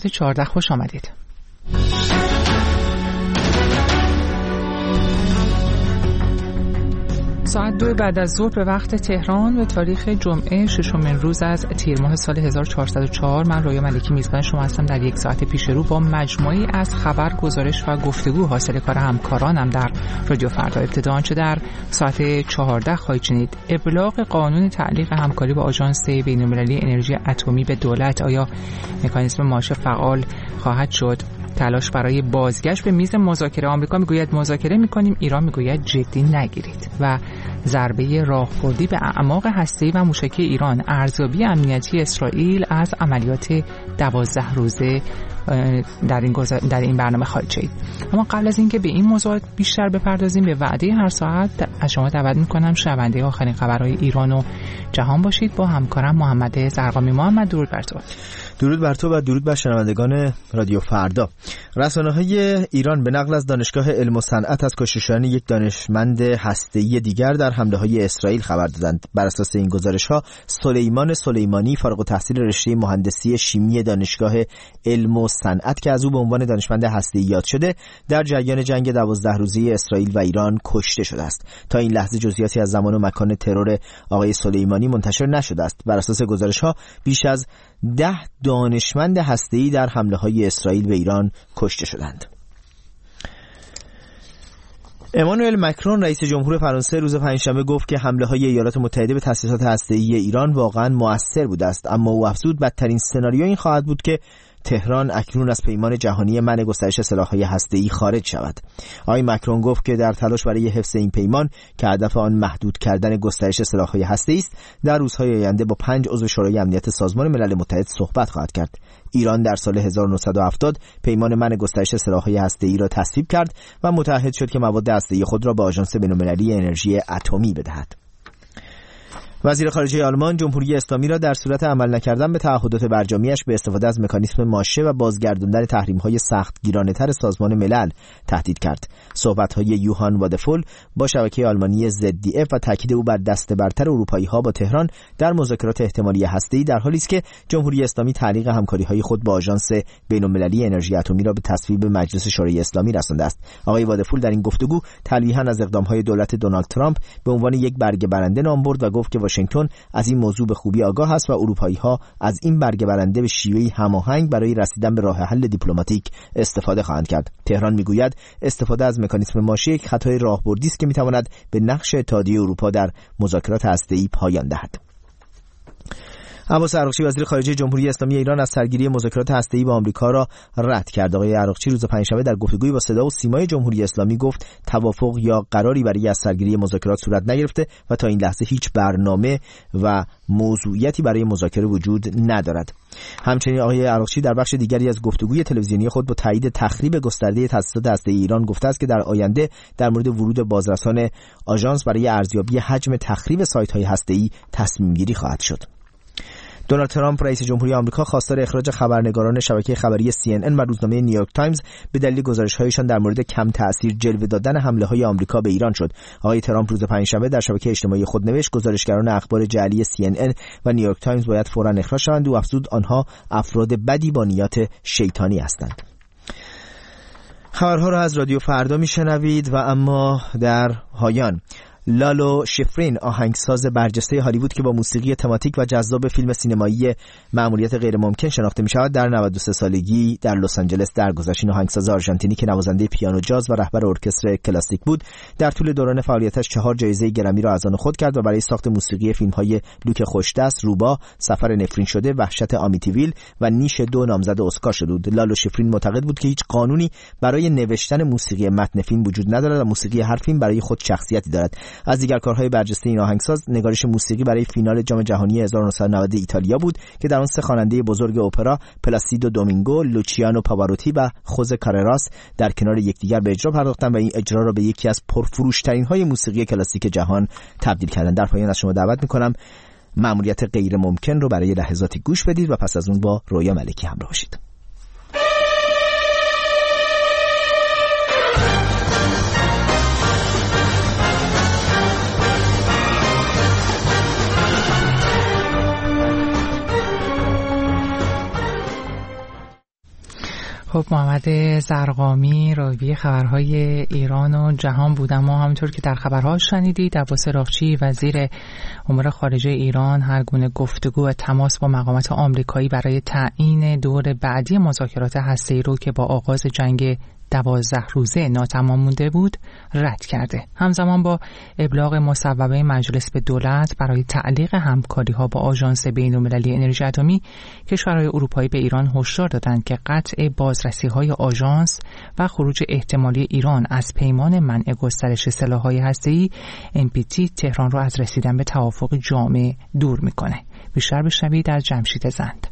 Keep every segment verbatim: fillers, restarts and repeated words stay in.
ساعت چهارده خوش آمدید. ساعت دو بعد از ظهر به وقت تهران به تاریخ جمعه ششمین روز از تیر ماه سال هزار و چهارصد و چهار من رویا ملکی میزبان شما هستم. در یک ساعت پیش رو با مجموعی از خبر، گزارش و گفتگو حاصل کار همکارانم در رادیو فردا. ابتدا آنچه در ساعت چهارده خواهید شنید: ابلاغ قانون تعلیق همکاری با آژانس بین‌المللی انرژی اتمی به دولت، آیا مکانیزم ماشه فعال خواهد شد؟ تلاش برای بازگشت به میز مذاکره. آمریکا میگوید مذاکره میکنیم، ایران میگوید جدی نگیرید. و ضربه راهبردی به اعماق هسته‌ای و موشکی ایران، ارزیابی امنیتی اسرائیل از عملیات دوازده روزه در این گزار... در این برنامه خواهید شنید. اما قبل از اینکه به این موضوع بیشتر بپردازیم، به وعده هر ساعت از شما دعوت میکنم شنونده آخرین خبرهای ایران و جهان باشید با همکارم محمد زرقامی. محمد، درود بر تو. درود بر تو و درود بر شنوندگان رادیو فردا. رسانه‌های ایران به نقل از دانشگاه علم و صنعت از کشته یک دانشمند هسته‌ای دیگر در حمله‌های اسرائیل خبر دادند. بر اساس این گزارش‌ها، سلیمان سلیمانی فارغ التحصیل رشته مهندسی شیمی دانشگاه علم و صنعت که از او به عنوان دانشمند هسته‌ای یاد شده، در جریان جنگ دوازده روزه اسرائیل و ایران کشته شده است. تا این لحظه جزئیاتی از زمان و مکان ترور آقای سلیمانی منتشر نشده است. بر اساس گزارش‌ها بیش از ده دانشمند هسته‌ای در حمله‌های اسرائیل به ایران کشته شدند. امانوئل مکرون رئیس جمهور فرانسه روز پنجشنبه گفت که حمله‌های ایالات متحده به تأسیسات هسته‌ای ایران واقعاً مؤثر بوده است، اما او افزود بدترین سناریو این خواهد بود که تهران اکنون از پیمان جهانی منع گسترش سلاح‌های هسته‌ای خارج شود. آقای مکرون گفت که در تلاش برای حفظ این پیمان که هدف آن محدود کردن گسترش سلاح‌های هسته‌ای است، در روزهای آینده با پنج عضو شورای امنیت سازمان ملل متحد صحبت خواهد کرد. ایران در سال هزار و نهصد و هفتاد پیمان منع گسترش سلاح‌های هسته‌ای را تصویب کرد و متعهد شد که مواد هسته‌ای خود را به آژانس بین‌المللی انرژی اتمی بدهد. وزیر خارجه آلمان جمهوری اسلامی را در صورت عمل نکردن به تعهدات برجامیش به استفاده از مکانیزم ماشه و بازگرداندن تحریم‌های سختگیرانه‌تر سازمان ملل تهدید کرد. صحبت‌های یوهان وادفول با شبکه آلمانی زد دی اف و تاکید او بر دست برتر اروپایی‌ها با تهران در مذاکرات احتمالی هسته‌ای در حالی است که جمهوری اسلامی تعلیق همکاری‌های خود با آژانس بین‌المللی انرژی اتمی را به تصویب مجلس شورای اسلامی رسانده است. آقای وادفول در این گفتگو تلویحاً از اقدام‌های دولت دونالد ترامپ به عنوان یک برگه برنده نام برد و گفت که واشنگتن از این موضوع به خوبی آگاه است و اروپایی‌ها از این برگه برنده به شیوهی هماهنگ برای رسیدن به راه حل دیپلماتیک استفاده خواهند کرد. تهران میگوید استفاده از مکانیزم ماشه یک خطای راهبردی است که میتواند به نقش اتحادیه اروپا در مذاکرات هسته‌ای پایان دهد. عباس عراقچی وزیر خارجه جمهوری اسلامی ایران از سرگیری مذاکرات هسته‌ای با آمریکا را رد کرد. آقای عراقچی روز پنجشنبه در گفتگویی با صدا و سیمای جمهوری اسلامی گفت توافق یا قراری برای از سرگیری مذاکرات صورت نگرفته و تا این لحظه هیچ برنامه و موضوعیتی برای مذاکره وجود ندارد. همچنین آقای عراقچی در بخش دیگری از گفتگوی تلویزیونی خود با تایید تخریب گسترده تأسیسات هسته‌ای ایران گفته است که در آینده در مورد ورود بازرسان آژانس برای ارزیابی حجم تخریب سایت‌های هسته‌ای تصمیم گیری خواهد شد. دونالد ترامپ رئیس جمهوری آمریکا خواستار اخراج خبرنگاران شبکه خبری سی ان ان و روزنامه نیویورک تایمز به دلیل گزارش‌هایشان در مورد کم تأثیر جلوه دادن حمله‌های آمریکا به ایران شد. آقای ترامپ روز پنجشنبه در شبکه اجتماعی خود نوشت گزارشگران اخبار جعلی سی ان ان و نیویورک تایمز باید فوراً اخراج شوند و افزود آنها افراد بدی با نیات شیطانی هستند. خبرها را از رادیو فردا میشنوید و اما در پایان لالو شفرین آهنگساز برجسته هالیوود که با موسیقی تماتیک و جذاب فیلم سینمایی مأموریت غیر ممکن شناخته می‌شود در نود و سه سالگی در لس آنجلس درگذشت. این آهنگساز آرژانتینی که نوازنده پیانو جاز و رهبر ارکستر کلاسیک بود در طول دوران فعالیتش چهار جایزه گرمی را از آن خود کرد و برای ساخت موسیقی فیلم‌های لوک خوشدست، روبا، سفر نفرین شده، وحشت آمیتیویل و نیش دو نامزد اسکار شد. لالو شفرین معتقد بود که هیچ قانونی برای نوشتن موسیقی متن فیلم وجود ندارد و موسیقی هر فیلم برای خود شخصیتی دارد. از دیگر کارهای برجسته این آهنگساز نگارش موسیقی برای فینال جام جهانی هزار و نهصد و نود ایتالیا بود که در آن سه خواننده بزرگ اپرا پلاسیدو دومینگو، لوچیانو پاواروتی و خوزه کارراس در کنار یکدیگر به اجرا پرداختند و این اجرا را به یکی از پرفروش‌ترین های موسیقی کلاسیک جهان تبدیل کردند. در پایان از شما دعوت می‌کنم مأموریت غیر ممکن رو برای لحظاتی گوش بدید و پس از اون با رویا ملکی همراه باشید. خب محمد زرقامی راوی خبرهای ایران و جهان بود، اما همونطور که در خبرها شنیدید عباس اراغچی وزیر امور خارجه ایران هر گونه گفتگو و تماس با مقامات آمریکایی برای تعیین دور بعدی مذاکرات هسته‌ای رو که با آغاز جنگ دوازده روزه ناتمام مونده بود رد کرده. همزمان با ابلاغ مصوبه مجلس به دولت برای تعلیق همکاری‌ها با آژانس بین‌المللی انرژی اتمی، کشورهای اروپایی به ایران هشدار دادند که قطع بازرسی‌های آژانس و خروج احتمالی ایران از پیمان منع گسترش سلاح‌های هسته‌ای ان پی تی تهران را از رسیدن به توافق جامع دور می‌کنه. بیشتر بشنوید از جمشید زند.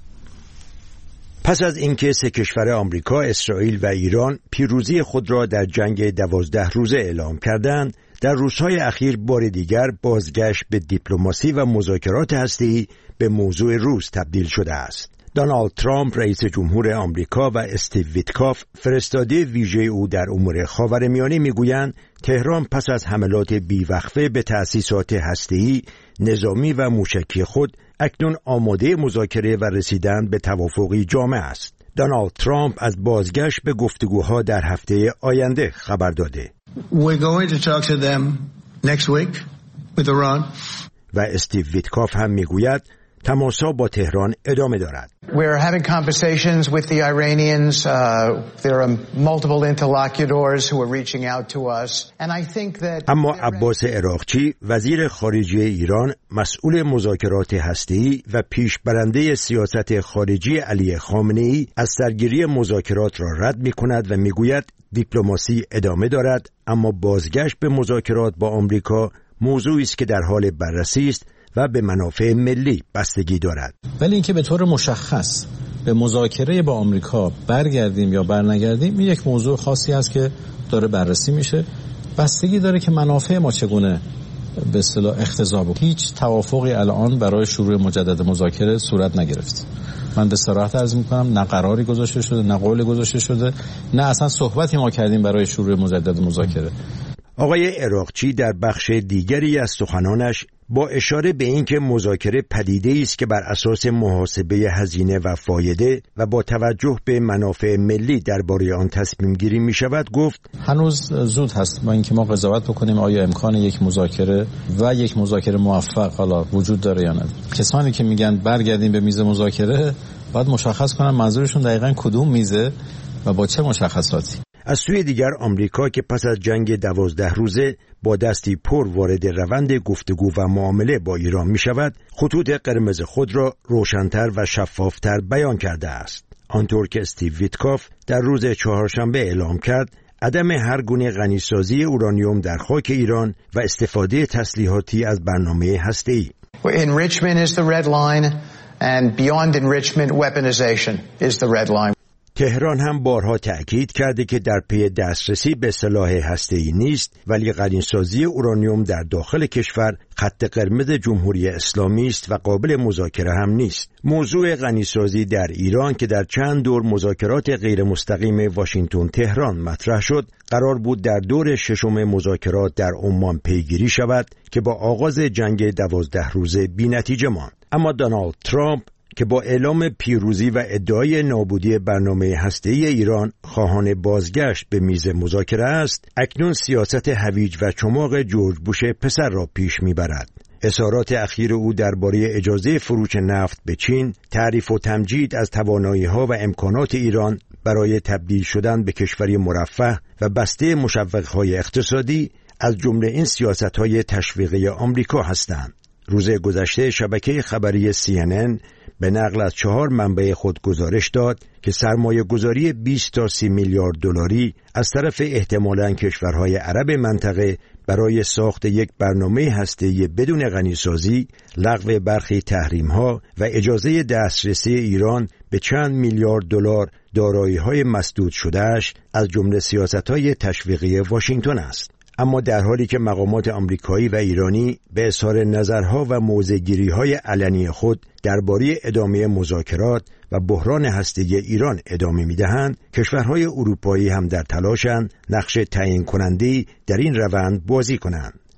پس از اینکه سه کشور آمریکا، اسرائیل و ایران پیروزی خود را در جنگ دوازده روزه اعلام کردند، در روزهای اخیر بار دیگر بازگشت به دیپلماسی و مذاکرات هسته‌ای به موضوع روز تبدیل شده است. دونالد ترامپ رئیس جمهور آمریکا و استیو ویتکاف فرستاده ویژه او در امور خاورمیانه میگویند تهران پس از حملات بیوقفه به تأسیسات هسته‌ای، نظامی و موشکی خود اکنون آماده مذاکره و رسیدن به توافقی جامع است. دونالد ترامپ از بازگشت به گفتگوها در هفته آینده خبر داده. We're going to talk to them next week with Iran. و استیو ویتکاف هم میگوید تماس‌ها با تهران ادامه دارد. We're having conversations with the Iranians. Uh, there are multiple interlocutors who are reaching out to us. And I think that اما عباس اراغچی وزیر خارجه ایران، مسئول مذاکرات هسته‌ای و پیشبرنده سیاست خارجی علی خامنه‌ای، از سرگیری مذاکرات را رد می‌کند و میگوید دیپلماسی ادامه دارد، اما بازگشت به مذاکرات با آمریکا موضوعی است که در حال بررسی است و به منافع ملی بستگی دارد. ولی اینکه به طور مشخص به مذاکره با آمریکا برگردیم یا برنگردیم، این یک موضوع خاصی است که داره بررسی میشه. بستگی داره که منافع ما چگونه به اصطلاح اختزا بکنه. هیچ توافقی الان برای شروع مجدد مذاکره صورت نگرفت. من به صراحت عرض میکنم نه قراری گذاشته شده، نه قول گذاشته شده، نه اصلا صحبتی ما کردیم برای شروع مجدد مذاکره. آقای اراغچی در بخش دیگری از سخنانش با اشاره به اینکه مذاکره پدیده‌ای است که بر اساس محاسبه هزینه و فایده و با توجه به منافع ملی درباره آن تصمیم گیری می شود گفت هنوز زود هست با اینکه ما قضاوت بکنیم آیا امکان یک مذاکره و یک مذاکره موفق حالا وجود داره یا نه. کسانی که میگن برگردیم به میز مذاکره باید مشخص کنن منظورشون دقیقاً کدوم میزه و با چه مشخصاتی. از سوی دیگر آمریکا که پس از جنگ دوازده روزه با دستی پر وارد روند گفتگو و معامله با ایران می شود، خطوط قرمز خود را روشن‌تر و شفاف‌تر بیان کرده است. آنطور که استیو ویتکاف در روز چهارشنبه اعلام کرد، عدم هر گونه غنیسازی اورانیوم در خاک ایران و استفاده تسلیحاتی از برنامه هسته‌ای. Enrichment is the red line and beyond enrichment weaponization is the red line. تهران هم بارها تأکید کرده که در پی دسترسی به سلاح هسته‌ای نیست، ولی غنیسازی اورانیوم در داخل کشور خط قرمز جمهوری اسلامی است و قابل مذاکره هم نیست. موضوع غنیسازی در ایران که در چند دور مذاکرات غیر مستقیم واشنگتن تهران مطرح شد، قرار بود در دور ششم مذاکرات در عمان پیگیری شود که با آغاز جنگ دوازده روزه بی‌نتیجه ماند. اما دونالد ترامپ که با اعلام پیروزی و ادعای نابودی برنامه هسته‌ای ایران خواهان بازگشت به میز مذاکره است، اکنون سیاست هویج و چماق جورج بوش پسر را پیش میبرد. اظهارات اخیر او درباره اجازه فروش نفت به چین، تعریف و تمجید از توانایی‌ها و امکانات ایران برای تبدیل شدن به کشوری مرفه و بسته مشوق‌های اقتصادی از جمله این سیاست‌های تشویقی آمریکا هستند. روز گذشته شبکه خبری سی ان ان به نقل از چهار منبع خود گزارش داد که سرمایه گذاری بیست تا سی میلیارد دلاری از طرف احتمالاً کشورهای عرب منطقه برای ساخت یک برنامه هسته‌ای بدون غنیسازی، لغو برخی تحریم‌ها و اجازه دسترسی ایران به چند میلیارد دلار دارایی‌های مسدود شده‌اش از جمله سیاست‌های تشویقی واشنگتن است. اما در حالی که مقامات آمریکایی و ایرانی به اظهار نظرها و موضع‌گیری‌های علنی خود درباره ادامه مذاکرات و بحران هسته‌ای ایران ادامه می‌دهند، کشورهای اروپایی هم در تلاشند نقش تعیین کننده‌ای در این روند بازی کنند.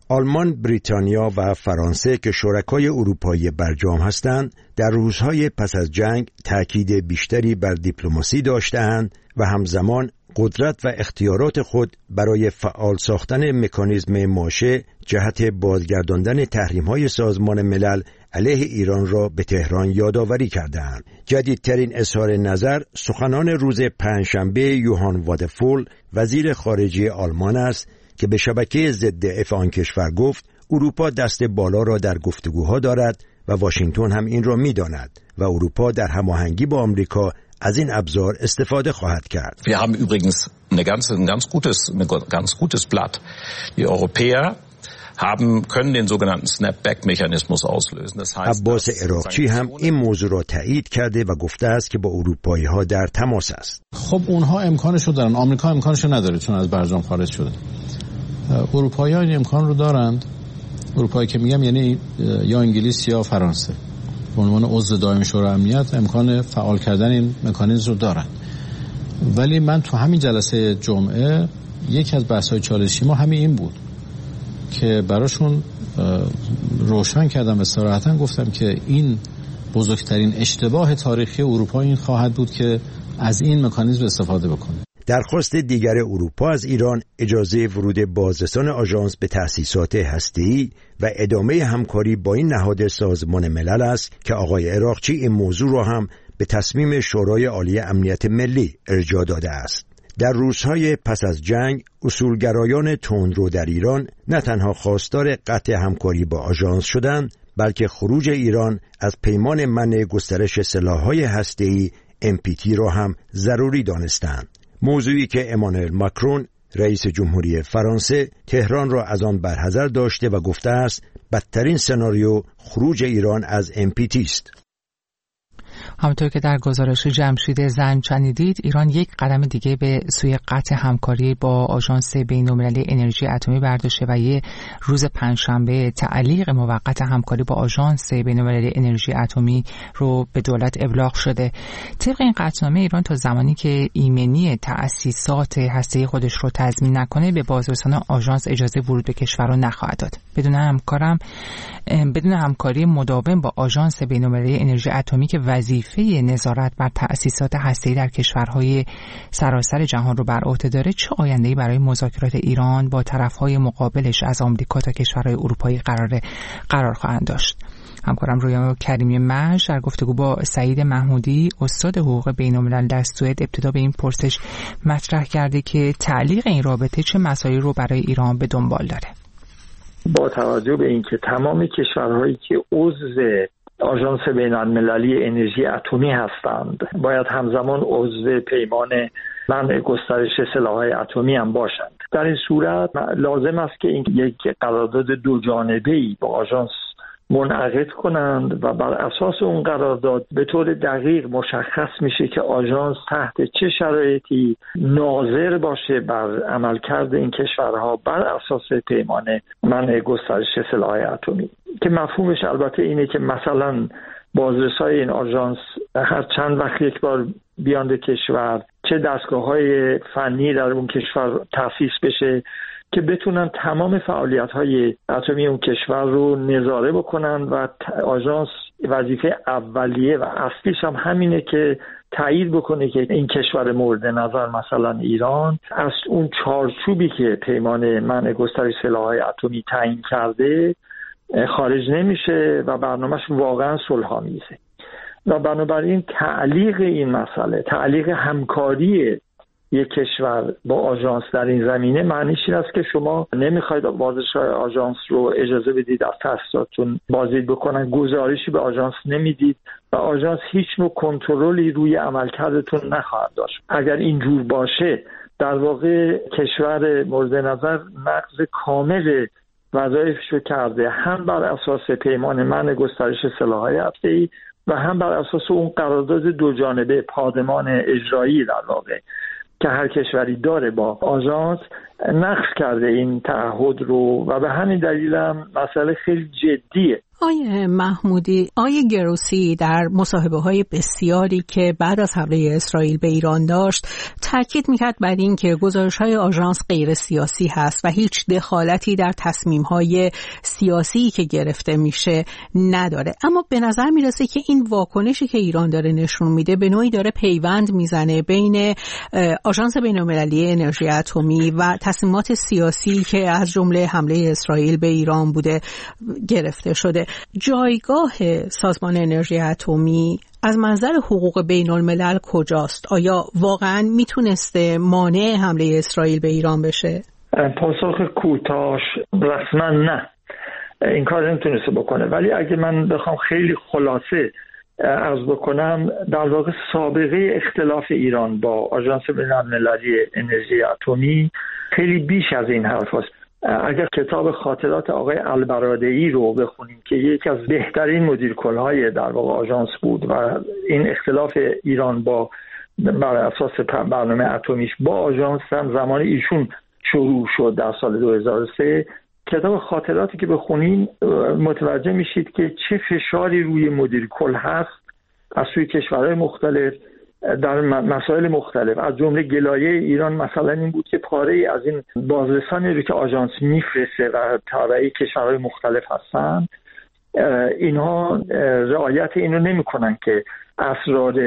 آلمان، بریتانیا و فرانسه که شرکای اروپایی برجام هستند، در روزهای پس از جنگ تأکید بیشتری بر دیپلماسی داشتند و همزمان قدرت و اختیارات خود برای فعال ساختن مکانیزم ماشه جهت بازگرداندن تحریم‌های سازمان ملل علیه ایران را به تهران یادآوری کردند. جدیدترین اظهار نظر سخنان روز پنجشنبه یوهان وادفول، وزیر خارجه آلمان است که به شبکه ضد اف آن کشور گفت اروپا دست بالا را در گفتگوها دارد و واشنگتن هم این را می‌داند و اروپا در هماهنگی با آمریکا از این ابزار استفاده خواهد کرد. Wir haben übrigens eine ganz, ein ganz gutes, ein ganz gutes Blatt. Die Europäer haben können den sogenannten Snapback-Mechanismus auslösen. Das heißt, عباس عراقچی هم این موضوع را تایید کرده و گفته است که با اروپایی‌ها در تماس است. خب اونها امکانش رو دارن، آمریکا امکانش رو نداره چون از برجام خارج شده. اروپایی‌ها این امکان رو دارند. اروپایی که میگم یعنی یا انگلیس یا فرانسه به عنوان عضو دائم شورای امنیت امکان فعال کردن این مکانیزم رو دارن. ولی من تو همین جلسه جمعه یکی از بحث‌های چالشی ما همین این بود که براشون روشن کردم و صراحتاً گفتم که این بزرگترین اشتباه تاریخی اروپا این خواهد بود که از این مکانیزم استفاده بکنه. درخواست دیگر اروپا از ایران اجازه ورود بازرسان آژانس به تأسیسات هسته‌ای و ادامه همکاری با این نهاد سازمان ملل است که آقای عراقچی این موضوع را هم به تصمیم شورای عالی امنیت ملی ارجاع داده است. در روزهای پس از جنگ اصولگرایان تندرو در ایران نه تنها خواستار قطع همکاری با آژانس شدند، بلکه خروج ایران از پیمان منع گسترش سلاح‌های هسته‌ای ام پی تی را هم ضروری دانستند. موضوعی که امانوئل ماکرون رئیس جمهوری فرانسه تهران را از آن برحذر داشته و گفته است بدترین سناریو خروج ایران از ام پی تی است. همونطور که در گزارش جمشید زن شنیدید، ایران یک قدم دیگه به سوی قطع همکاری با آژانس بین‌المللی انرژی اتمی برداشته و یه روز پنجشنبه تعلیق موقت همکاری با آژانس بین‌المللی انرژی اتمی رو به دولت ابلاغ شده. طبق این قطعنامه ایران تا زمانی که ایمنی تأسیسات هسته‌ای خودش رو تضمین نکنه به بازرسان آژانس اجازه ورود به کشور رو نخواهد داد. بدون همکارم بدون همکاری مداوم با آژانس بین‌المللی انرژی اتمی که وظیفه نظارت بر تأسیسات هسته‌ای در کشورهای سراسر جهان رو بر عهده داره، چه آینده‌ای برای مذاکرات ایران با طرف‌های مقابلش از آمریکا تا کشورهای اروپایی قرار قرار خواهند داشت؟ همکارم رویا کریمی مش در گفتگو با سعید محمودی استاد حقوق بین‌الملل در سوئد ابتدا به این پرسش مطرح کرده که تعلیق این رابطه چه مسائلی رو برای ایران به دنبال داره. با توجه به اینکه تمام کشورهایی که عضو آژانس بین‌المللی انرژی اتمی هستند باید همزمان عضو پیمان منع گسترش سلاح‌های اتمی هم باشند، در این صورت لازم است که این یک قرارداد دو جانبه‌ای با آژانس منعقد کنند و بر اساس اون قرارداد به طور دقیق مشخص میشه که آژانس تحت چه شرایطی ناظر باشه بر عملکرد این کشورها بر اساس پیمان منع گسترش سلاح‌های اتمی، که مفهومش البته اینه که مثلا بازرسای این آژانس هر چند وقت یک بار بیان به کشور، چه دستگاه‌های فنی در اون کشور تأسیس بشه که بتونن تمام فعالیت‌های اتمی اون کشور رو نظاره بکنن و آژانس وظیفه اولیه و اصلیش هم همینه که تایید بکنه که این کشور مورد نظر مثلا ایران از اون چارچوبی که پیمان منع گسترش سلاح‌های اتمی تعیین کرده خارج نمیشه و برنامه‌اش واقعا صلح‌آمیزه. و بنابراین تعلیق این مسئله، تعلیق همکاری یک کشور با آژانس در این زمینه معنیش این است که شما نمیخواید بازرسای آژانس رو اجازه بدید از تأسیساتتون بازدید بکنن، گزارشی به آژانس نمیدید و آژانس هیچ نوع کنترلی روی عملکردتون نخواهد داشت. اگر اینجور باشه در واقع کشور مورد نظر نقض کامل وظایفش رو کرده، هم بر اساس پیمان منع گسترش سلاح‌های هسته‌ای و هم بر اساس اون قرارداد دو جانبه پادمان اجرایی در واقع که هر کشوری داره با آژانس. نقض کرده این تعهد رو و به همین دلیل هم مسئله خیلی جدیه. آیه محمودی، آیه گروسی در مصاحبه‌های بسیاری که بعد از حمله اسرائیل به ایران داشت تاکید می‌کرد بر این که گزارش‌های آژانس غیر سیاسی هست و هیچ دخالتی در تصمیم‌های سیاسی که گرفته میشه نداره. اما به نظر میرسه که این واکنشی که ایران داره نشون میده به نوعی داره پیوند میزنه بین آژانس بین‌المللی انرژی اتمی و تصمیمات سیاسی که از جمله حمله اسرائیل به ایران بوده گرفته شده. جایگاه سازمان انرژی اتمی از منظر حقوق بین الملل کجاست؟ آیا واقعا میتونسته مانع حمله اسرائیل به ایران بشه؟ پاسخ کوتاهش رسما نه، این کار نمیتونسته بکنه. ولی اگه من بخوام خیلی خلاصه عرض بکنم، در واقع سابقه اختلاف ایران با آژانس بین‌المللی انرژی اتمی خیلی بیش از این حرف هست. اگر کتاب خاطرات آقای البرادعی رو بخونیم که یکی از بهترین مدیرکلهای در واقع آژانس بود و این اختلاف ایران با بر اساس برنامه اتمیش با آژانس هم زمان ایشون شروع شد در سال دو هزار و سه، کتاب خاطراتی که بخونیم متوجه میشید که چه فشاری روی مدیرکل هست از سوی کشورهای مختلف در مسائل مختلف. از جمله گلایه ایران مثلا این بود که پاره از این بازرسانی رو که آژانس میفرسته و تابعی کشورهای مختلف هستن، اینها رعایت اینو نمیکنن که اسرار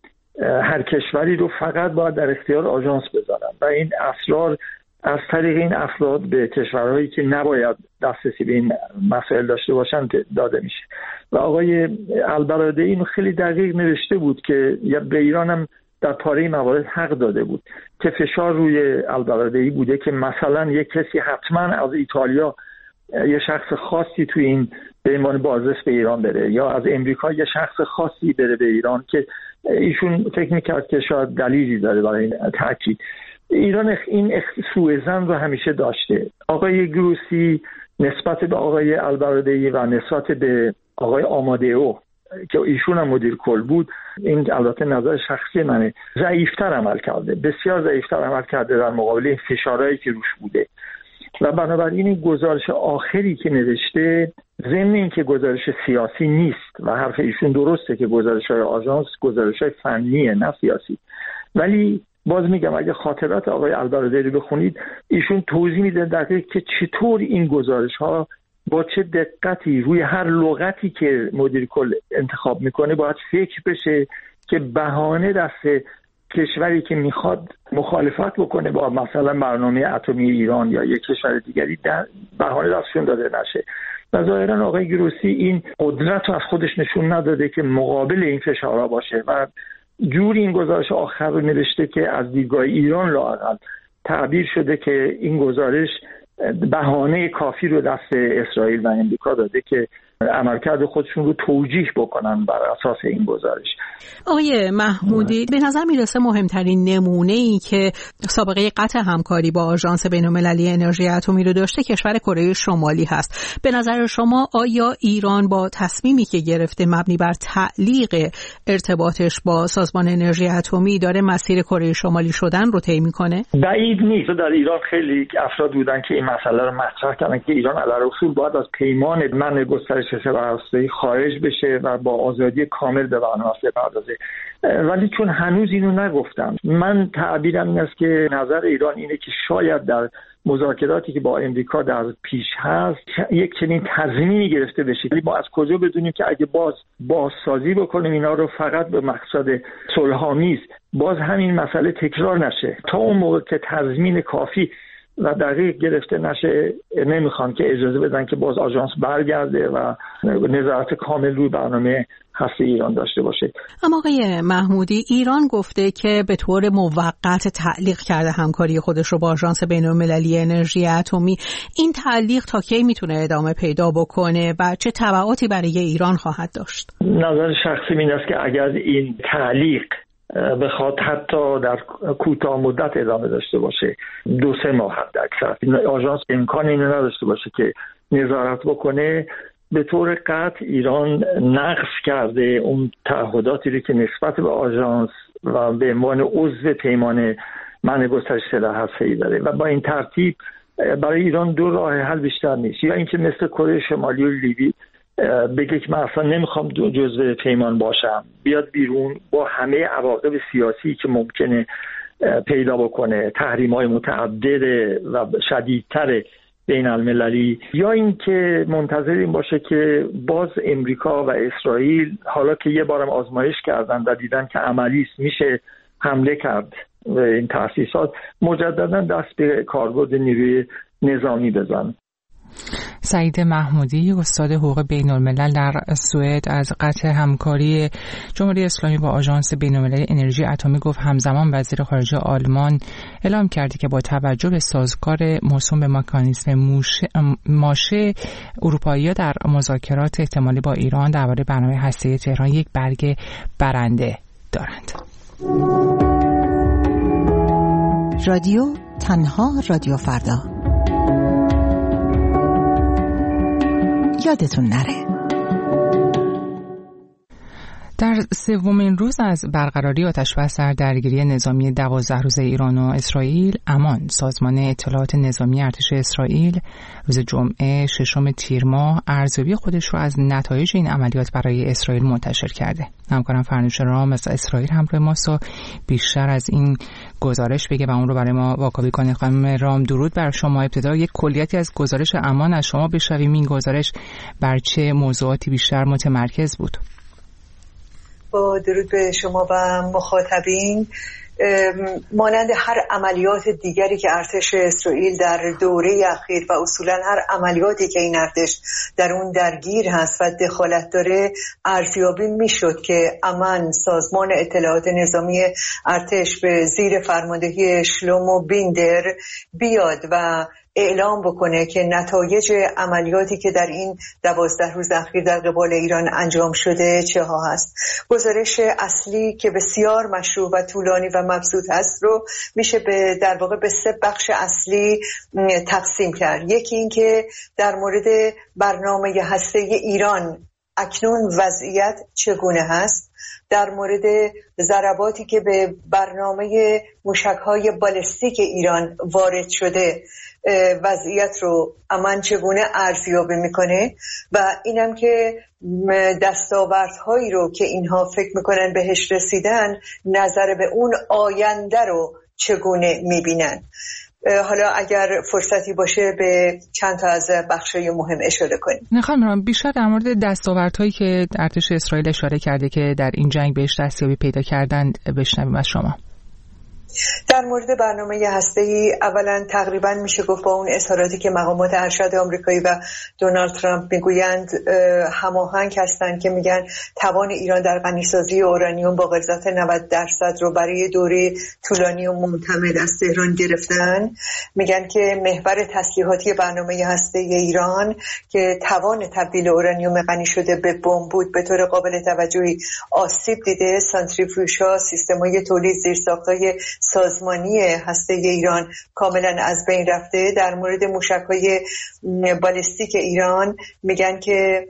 هر کشوری رو فقط باید در اختیار آژانس بذارن و این اسرار از طریق این افراد به کشورهایی که نباید دسترسی به این مسائل داشته باشن داده میشه. و آقای البرادعی اینو خیلی دقیق نوشته بود که به ایران هم در پاره موارد حق داده بود که فشار روی البرادعی بوده که مثلا یک کسی حتما از ایتالیا یه شخص خاصی توی این به عنوان بازرس به ایران بره یا از امریکا یه شخص خاصی بره به ایران که ایشون فکر میکرد که شاید دلیلی داره برای این تاکید. ایران این سوء ظن رو همیشه داشته. آقای گروسی نسبت به آقای البرادعی و نسبت به آقای آمادئو که ایشون هم مدیر کل بود، این البته نظر شخصی منه، ضعیفتر عمل کرده، بسیار ضعیفتر عمل کرده در مقابل فشارهایی که روش بوده. و بنابراین این گزارش آخری که نوشته ضمن این که گزارش سیاسی نیست و حرف ایشون درسته که گزارش‌های آژانس گزارش‌های فنیه نه سیاسی، ولی باز میگم اگه خاطرات آقای البرادعی رو بخونید ایشون توضیح میده دقیق که چطور این گزارش‌ها با چه دقتی روی هر لغتی که مدیر کل انتخاب میکنه باید فکر بشه که بهانه دست کشوری که میخواد مخالفت بکنه با مثلا برنامه اتمی ایران یا یک کشور دیگری بهانه دستشون داده نشه. و ظاهرا آقای گروسی این قدرت رو از خودش نشون نداده که مقابل این فشارها باشه و جوری این گزارش آخر رو نوشته که از دیدگاه ایران لااقل تعبیر شده که این گزارش بهانه کافی رو دست اسرائیل و امریکا داده که عملکرد خودشون رو توجیه بکنن بر اساس این گزارش. آقای محمودی، به نظر میرسه مهمترین نمونه‌ای که سابقه قطع همکاری با آژانس بین‌المللی انرژی اتمی رو داشته کشور کره شمالی هست. به نظر شما آیا ایران با تصمیمی که گرفته مبنی بر تعلیق ارتباطش با سازمان انرژی اتمی داره مسیر کره شمالی شدن رو طی می‌کنه؟ بعید نیست. در ایران خیلی افراد بودن که این مسئله رو مطرح کردن که ایران علی‌الاصول باید از پیمان منع گسترش هسته‌ای خارج بشه و با آزادی کامل به برنامه بپردازه، ولی چون هنوز اینو نگفتم، من تعبیرم این است که نظر ایران اینه که شاید در مذاکراتی که با امریکا در پیش هست یک چنین تضمینی گرفته بشه. ولی ما از کجا بدونیم که اگه باز بازسازی بکنیم اینا رو فقط به مقصد صلح‌آمیز باز همین مسئله تکرار نشه؟ تا اون موقع که تضمین کافی و دقیق گرفته نشه نمیخوان که اجازه بدن که باز آژانس برگرده و نظارت کامل روی برنامه هسته ایران داشته باشه. اما آقای محمودی، ایران گفته که به طور موقت تعلیق کرده همکاری خودش رو با آژانس بین‌المللی انرژی اتمی. این تعلیق تا کی میتونه ادامه پیدا بکنه و چه تبعاتی برای ایران خواهد داشت؟ نظر شخصی این است که اگر این تعلیق بخواد حتی در کوتاه مدت ادامه داشته باشه، دو سه ماه حد اکثر، آژانس امکان اینو نداشته باشه که نظارت بکنه، به طور قطع ایران نقض کرده اون تعهداتی رو که نسبت به آژانس و به عنوان عضو پیمان منع گسترش سلاح هسته‌ای داره و با این ترتیب برای ایران دو راه حل بیشتر نیست، یا اینکه مثل کره شمالی و لیبی بگه که من اصلا نمیخوام جزو پیمان باشم، بیاد بیرون با همه عواقب سیاسی که ممکنه پیدا بکنه، تحریم‌های متعدد و شدیدتر بین المللی، یا اینکه منتظر این باشه که باز امریکا و اسرائیل حالا که یه بارم آزمایش کردن و دیدن که عملی است میشه حمله کرد و این تأسیسات، مجددا دست به کاربرد نیروی نظامی بزن. سعید محمودی، استاد حقوق بین الملل در سوئد، از قطع همکاری جمهوری اسلامی با آژانس بین المللی انرژی اتمی گفت. همزمان وزیر خارجه آلمان اعلام کرده که با توجه به سازگار موسوم به مکانیزم ماشه، اروپایی‌ها در مذاکرات احتمالی با ایران درباره برنامه هسته‌ای تهران یک برگ برنده دارند. رادیو تنها رادیو فردا. یادتون نره. در سومین روز از برقراری آتش‌بس در درگیری نظامی دوازده روزه ایران و اسرائیل، امان سازمان اطلاعات نظامی ارتش اسرائیل روز جمعه ششم تیر ماه ارزیابی خودش رو از نتایج این عملیات برای اسرائیل منتشر کرده. همکارم فرنوش رام از اسرائیل همراه ماست و بیشتر از این گزارش بگه و اون رو برای ما واکاوی کنه. خانم رام، درود بر شما. ابتدا یک کلیتی از گزارش امان از شما بشنویم. این گزارش بر چه موضوعاتی بیشتر متمرکز بود؟ با درود به شما و مخاطبین، مانند هر عملیات دیگری که ارتش اسرائیل در دوره اخیر و اصولا هر عملیاتی که این ارتش در اون درگیر هست و دخالت داره، ارزیابی میشد که امان سازمان اطلاعات نظامی ارتش به زیر فرماندهی شلومو بیندر بیاد و اعلام بکنه که نتایج عملیاتی که در این دوازده روز اخیر در قبال ایران انجام شده چه ها هست. گزارش اصلی که بسیار مشروع و طولانی و مبسوط هست رو میشه به در واقع به سه بخش اصلی تقسیم کرد. یکی این که در مورد برنامه هسته‌ای ایران اکنون وضعیت چگونه هست، در مورد ضرباتی که به برنامه موشک‌های بالستیک ایران وارد شده وضعیت رو امان چگونه ارزیابی میکنه، و اینم که دستاوردهایی رو که اینها فکر میکنن بهش رسیدن نظر به اون آینده رو چگونه میبینن. حالا اگر فرصتی باشه به چند تا از بخشای مهم اشاره کنیم. نخواهم بیشتر در مورد دستاوردهایی که ارتش اسرائیل اشاره کرده که در این جنگ بهش دستیابی پیدا کردند بشنویم از شما. در مورد برنامه هسته‌ای اولا تقریبا میشه گفت با اون اظهاراتی که مقامات ارشد آمریکایی و دونالد ترامپ میگویند هماهنگ هستند که میگن توان ایران در غنیسازی اورانیوم با غلظت نود درصد رو برای دوره طولانی و معتمد از تهران گرفتن. میگن که محور تسلیحاتی برنامه هسته‌ای ایران که توان تبدیل اورانیوم غنی شده به بمب بود به طور قابل توجهی آسیب دیده. سانتریفیوژها، سیستم‌های تولید زیرساخت‌های سازمانی هسته‌ای ایران کاملا از بین رفته. در مورد موشک‌های بالستیک ایران میگن که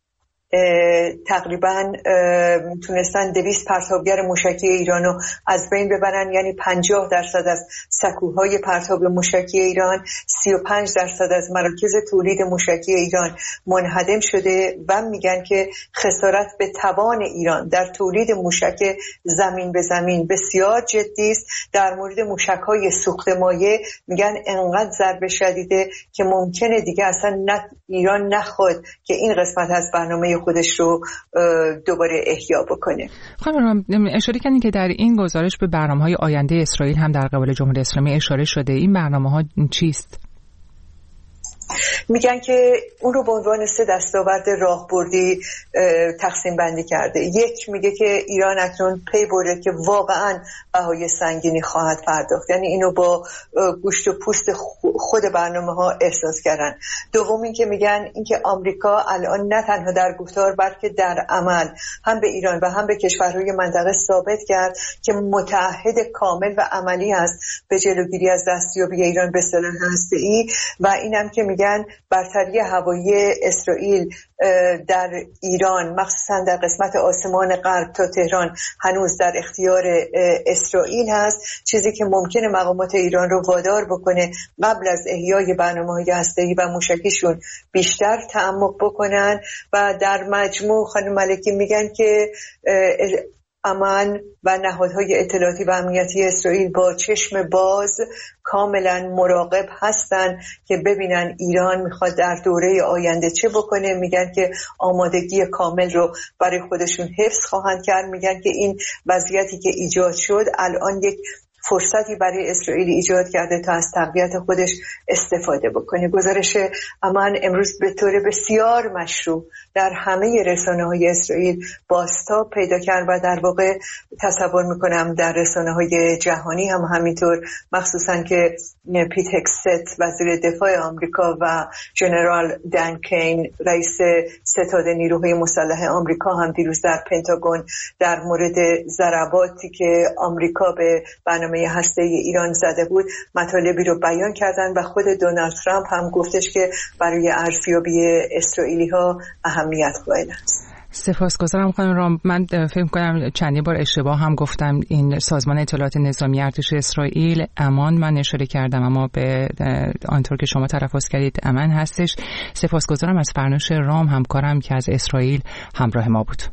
تقریبا تونستن دویست پرتابگر موشکی ایرانو از بین ببرن، یعنی پنجاه درصد از سکوهای پرتاب موشکی ایران، سی و پنج درصد از مراکز تولید موشکی ایران منهدم شده، و میگن که خسارت به توان ایران در تولید موشک زمین به زمین بسیار جدی است. در مورد موشک‌های سوخت مایع میگن انقدر ضربه شدیده که ممکنه دیگه اصلا نه ایران نخواد که این قسمت از برنامه خودش رو دوباره احیا بکنه. خانم اشاره کردین که در این گزارش به برنامه‌های آینده اسرائیل هم در قبال جمهوری اسلامی اشاره شده. این برنامه‌ها چیست؟ میگن که اون رو به عنوان سه دستاورد راهبردی تقسیم بندی کرده. یک میگه که ایران اکنون پی برده که واقعا بهای سنگینی خواهد پرداخت، یعنی اینو با گوشت و پوست خود برنامه ها احساس کردن. دوم این که میگن اینکه آمریکا الان نه تنها در گفتار بلکه در عمل هم به ایران و هم به کشورهای منطقه ثابت کرد که متعهد کامل و عملی است به جلوگیری از دستیابی ایران به سلاح هسته‌ای، و اینم که میگن برتری هوایی اسرائیل در ایران، مخصوصا در قسمت آسمان غرب تا تهران، هنوز در اختیار اسرائیل هست، چیزی که ممکنه مقامات ایران رو وادار بکنه قبل از احیای برنامه‌های هسته‌ای و موشکیشون بیشتر تعمق بکنن. و در مجموع خانم ملکی میگن که امن و نهادهای اطلاعاتی و امنیتی اسرائیل با چشم باز کاملا مراقب هستن که ببینن ایران میخواد در دوره آینده چه بکنه. میگن که آمادگی کامل رو برای خودشون حفظ خواهند کرد. میگن که این وضعیتی که ایجاد شد الان یک فرصتی برای اسرائیل ایجاد کرده تا از تقویت خودش استفاده بکنه. گزارش امن امروز به طور بسیار مشروع در همه رسانه‌های اسرائیل بازتاب پیدا کرد و در واقع تصور میکنم در رسانه‌های جهانی هم همینطور، مخصوصا که پیت هگست وزیر دفاع آمریکا و ژنرال دان کین رئیس ستاد نیروهای مسلح آمریکا هم دیروز در پنتاگون در مورد ضرباتی که آمریکا به برنامه هسته ایران زده بود مطالبی رو بیان کردن و خود دونالد ترامپ هم گفتش که برای ارزیابی اسرائیلی ها اهمیت قائل است. سپاسگزارم خانم رام. من فکر کنم چندی بار اشتباه هم گفتم. این سازمان اطلاعات نظامی ارتش اسرائیل امان من اشاره کردم، اما به آنطور که شما تلفظ کردید امن هستش. سپاسگزارم از فرنوش رام همکارم که از اسرائیل همراه ما بود.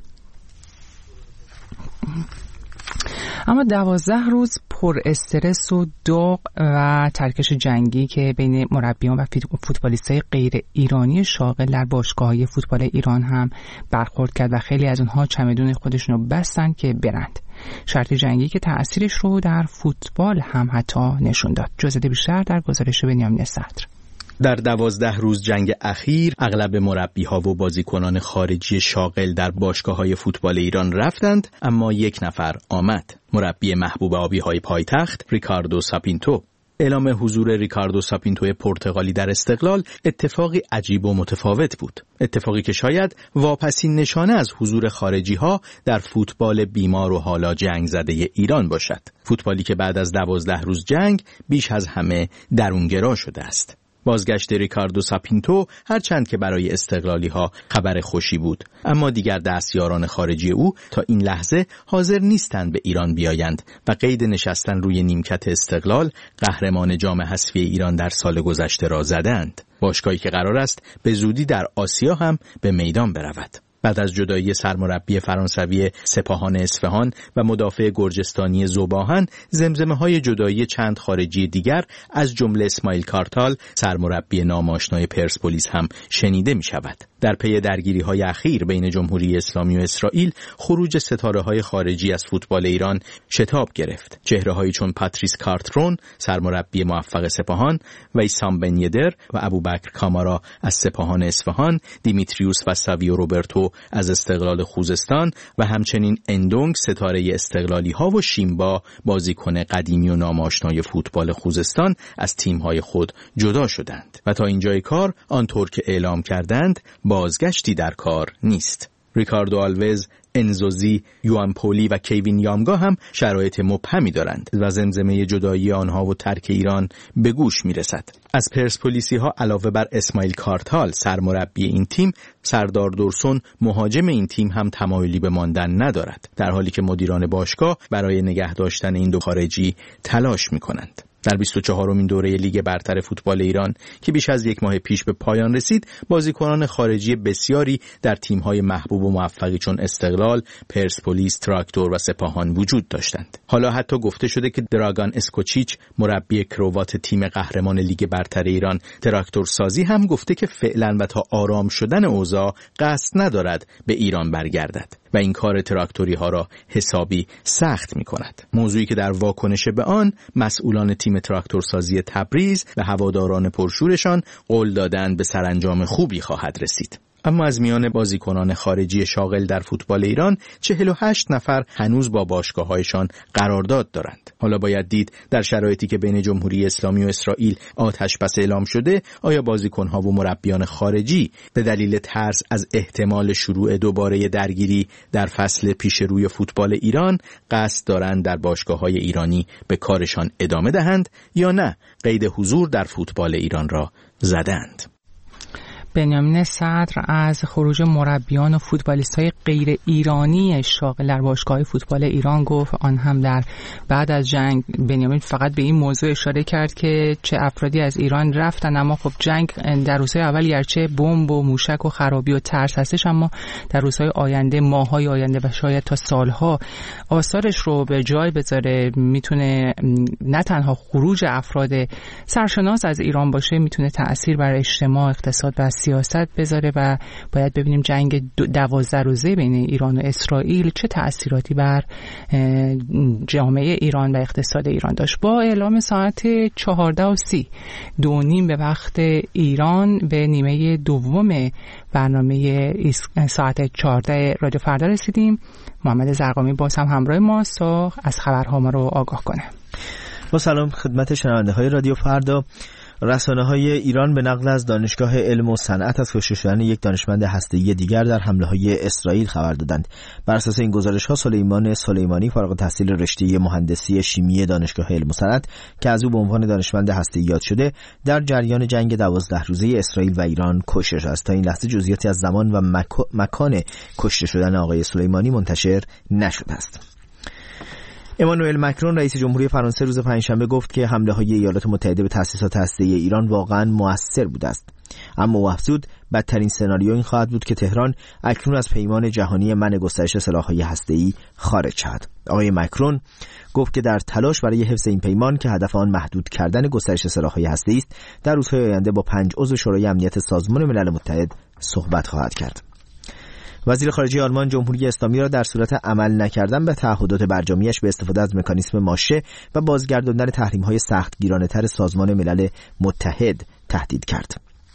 اما دوازده روز پر استرس و داغ و ترکش جنگی که بین مربیان و فوتبالیستای غیر ایرانی شاغل در باشگاه‌های فوتبال ایران هم برخورد کرد و خیلی از اونها چمدون خودشون رو بستن که برند. شرط جنگی که تأثیرش رو در فوتبال هم حتی نشون داد. جزئیات بیشتر در گزارش بنیامین صدر. در دوازده روز جنگ اخیر اغلب مربی‌ها و بازیکنان خارجی شاغل در باشگاه‌های فوتبال ایران رفتند، اما یک نفر آمد. مربی محبوب آبی‌های پایتخت ریکاردو ساپینتو. اعلام حضور ریکاردو ساپینتو پرتغالی در استقلال اتفاقی عجیب و متفاوت بود. اتفاقی که شاید واپسین نشانه از حضور خارجی‌ها در فوتبال بیمار و حالا جنگ زده ایران باشد. فوتبالی که بعد از دوازده روز جنگ بیش از همه درونگرا شده است. بازگشت ریکاردو ساپینتو هرچند که برای استقلالی ها خبر خوشی بود، اما دیگر دستیاران خارجی او تا این لحظه حاضر نیستند به ایران بیایند و قید نشستن روی نیمکت استقلال، قهرمان جام حذفی ایران در سال گذشته، را زدند. باشگاهی که قرار است به زودی در آسیا هم به میدان برود. بعد از جدایی سرمربی فرانسوی سپاهان اصفهان و مدافع گرجستانی ذوباهن، زمزمه‌های جدایی چند خارجی دیگر از جمله اسماعیل کارتال، سرمربی ناماشنای پرسپولیس هم شنیده می‌شود. در پی درگیری‌های اخیر بین جمهوری اسلامی و اسرائیل، خروج ستاره‌های خارجی از فوتبال ایران شتاب گرفت. چهره‌هایی چون پاتریس کارترون، سرمربی موفق سپاهان، و ایسام بن یدر و ابوبکر کامارا از سپاهان اصفهان، دیمیتریوس و ساویو روبرتو از استقلال خوزستان و همچنین اندونگ ستاره استقلالی ها و شیمبا بازیکن قدیمی و ناماشنای فوتبال خوزستان از تیم‌های خود جدا شدند و تا اینجای کار آنطور که اعلام کردند بازگشتی در کار نیست. ریکاردو آلوز، انزوزی، یوان پولی و کیوین یامگا هم شرایط مبهمی دارند و زمزمه جدایی آنها و ترک ایران به گوش میرسد. از پرسپولیسی ها علاوه بر اسماعیل کارتال سرمربی این تیم، سردار دورسون مهاجم این تیم هم تمایلی به ماندن ندارد، در حالی که مدیران باشگاه برای نگه داشتن این دو خارجی تلاش میکنند. در بیست و چهارمین دوره لیگ برتر فوتبال ایران که بیش از یک ماه پیش به پایان رسید، بازیکنان خارجی بسیاری در تیم‌های محبوب و موفقی چون استقلال، پرسپولیس، تراکتور و سپاهان وجود داشتند. حالا حتی گفته شده که دراگان اسکوچیچ، مربی کروات تیم قهرمان لیگ برتر ایران تراکتور سازی، هم گفته که فعلا و تا آرام شدن اوضاع قصد ندارد به ایران برگردد و این کار تراکتوری ها را حسابی سخت می کند. موضوعی که در واکنش به آن مسئولان تیم تراکتورسازی تبریز و هواداران پرشورشان قول دادند به سرانجام خوبی خواهد رسید. اما از میان بازیکنان خارجی شاغل در فوتبال ایران چهل و هشت نفر هنوز با باشگاه‌هایشان قرارداد دارند. حالا باید دید در شرایطی که بین جمهوری اسلامی و اسرائیل آتش بس اعلام شده، آیا بازیکن‌ها و مربیان خارجی به دلیل ترس از احتمال شروع دوباره درگیری در فصل پیش روی فوتبال ایران قصد دارند در باشگاه‌های ایرانی به کارشان ادامه دهند یا نه قید حضور در فوتبال ایران را زدند؟ بنیامین صدر از خروج مربیان و فوتبالیست‌های غیر ایرانی شاغل در باشگاه فوتبال ایران گفت. آن هم در بعد از جنگ. بنیامین فقط به این موضوع اشاره کرد که چه افرادی از ایران رفتن، اما خب جنگ در روزهای اول گرچه بمب و موشک و خرابی و ترس هستش، اما در روزهای آینده، ماه‌های آینده و شاید تا سالها آثارش رو به جای بذاره. میتونه نه تنها خروج افراد سرشناس از ایران باشه، میتونه تأثیر بر اجتماع، اقتصاد و سیاست بذاره و باید ببینیم جنگ دوازده روزه بین ایران و اسرائیل چه تأثیراتی بر جامعه ایران و اقتصاد ایران داشت. با اعلام ساعت چهارده و سی دو نیم به وقت ایران به نیمه دوم برنامه ساعت چهارده رادیو فردا رسیدیم. محمد زرقامی باز هم همراه ماست تا از خبرها ما رو آگاه کنه. با سلام خدمت شنونده های رادیو فردا. رسانه‌های ایران به نقل از دانشگاه علم و صنعت از کشته شدن یک دانشمند هسته‌ای دیگر در حمله‌های اسرائیل خبر دادند. بر اساس این گزارش‌ها سلیمان سلیمانی فارغ التحصیل رشته مهندسی شیمی دانشگاه علم و صنعت که از او به عنوان دانشمند هسته‌ای یاد شده، در جریان جنگ دوازده روزه اسرائیل و ایران کشته شده است. تا این لحظه جزئیاتی از زمان و مک... مکان کشته شدن آقای سلیمانی منتشر نشده است. امانوئل مکرون رئیس جمهوری فرانسه روز پنجشنبه گفت که حمله‌های ایالات متحده به تأسیسات هسته‌ای ایران واقعاً مؤثر بوده است. اما او افزود بدترین سناریو این خواهد بود که تهران اکنون از پیمان جهانی منع گسترش سلاح‌های هسته‌ای خارج شود. آقای مکرون گفت که در تلاش برای حفظ این پیمان که هدف آن محدود کردن گسترش سلاح‌های هسته‌ای است، در روزهای آینده با پنج عضو شورای امنیت سازمان ملل متحد صحبت خواهد کرد. وزیر خارجه آلمان جمهوری اسلامی را در صورت عمل نکردن به تعهدات برجامیش به استفاده از مکانیسم ماشه و بازگرداندن تحریم‌های سختگیرانه‌تر سازمان ملل متحد تهدید کرد.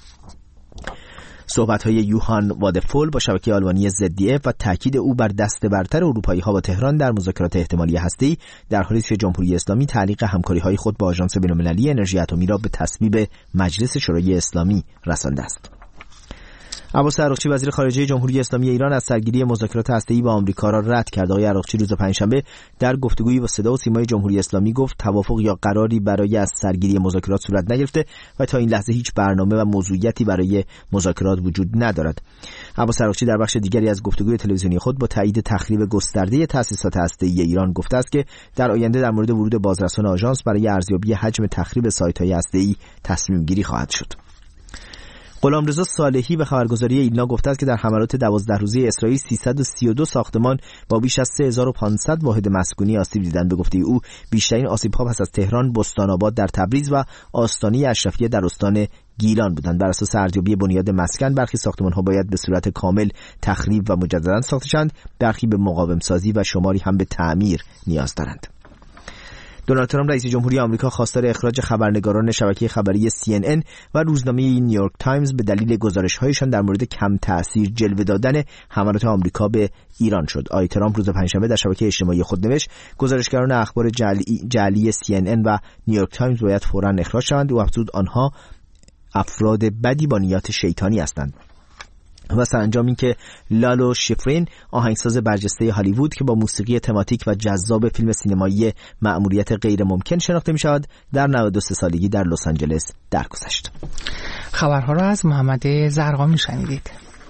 صحبت‌های یوهان وادفول با شبکه آلمانی زد دی اف و تاکید او بر دست برتر اروپایی‌ها با تهران در مذاکرات احتمالی هسته‌ای در حالی که جمهوری اسلامی تعلیق همکاری‌های خود با آژانس بین‌المللی انرژی اتمی را به تصویب مجلس شورای اسلامی رسانده است. عباس عراقچی وزیر خارجه جمهوری اسلامی ایران از سرگیری مذاکرات هسته‌ای با آمریکا را رد کرد. آقای عراقچی روز پنجشنبه در گفتگویی با صدا و سیمای جمهوری اسلامی گفت توافق یا قراری برای از سرگیری مذاکرات صورت نگرفته و تا این لحظه هیچ برنامه و موضوعیتی برای مذاکرات وجود ندارد. عباس عراقچی در بخش دیگری از گفتگوی تلویزیونی خود با تایید تخریب گسترده تأسیسات هسته‌ای ایران گفته است که در آینده در مورد ورود بازرسان آژانس برای ارزیابی حجم تخریب سایت‌های هسته‌ای تصمیم گیری خواهد شد. غلامرضا صالحی به خبرگزاری ایلنا گفته است که در حملات دوازده روزه اسرائیل سیصد و سی و دو ساختمان با بیش از سه هزار و پانصد واحد مسکونی آسیب دیدند. به گفته او بیشترین آسیب‌ها پس از تهران، بستان آباد در تبریز و آستانه اشرفیه در استان گیلان بودند. بر اساس ارزیابی بنیاد مسکن برخی ساختمان‌ها باید به صورت کامل تخریب و مجددا ساخته شوند، برخی به مقاوم سازی و شماری هم به تعمیر نیاز دارند. دونالد ترامپ رئیس جمهوری آمریکا خواستار اخراج خبرنگاران شبکه خبری سی ان ان و روزنامه نیویورک تایمز به دلیل گزارش‌هایشان در مورد کم تأثیر جلوه دادن حملات آمریکا به ایران شد. آقای ترامپ روز پنجشنبه در شبکه اجتماعی خود نوشت گزارشگران اخبار جعلی, جعلی سی ان ان و نیویورک تایمز باید فوراً اخراج شوند و افزود آنها افراد بدی با نیات شیطانی هستند. و سرانجام این که لالو شفرین آهنگساز برجسته هالیوود که با موسیقی تماتیک و جذاب فیلم سینمایی مأموریت غیر ممکن شناخته می شود در نود و سه سالگی در لس آنجلس درگذشت. خبرها را از محمد زرقامی شنیدید.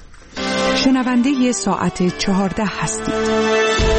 شنونده ساعت چهارده هستید.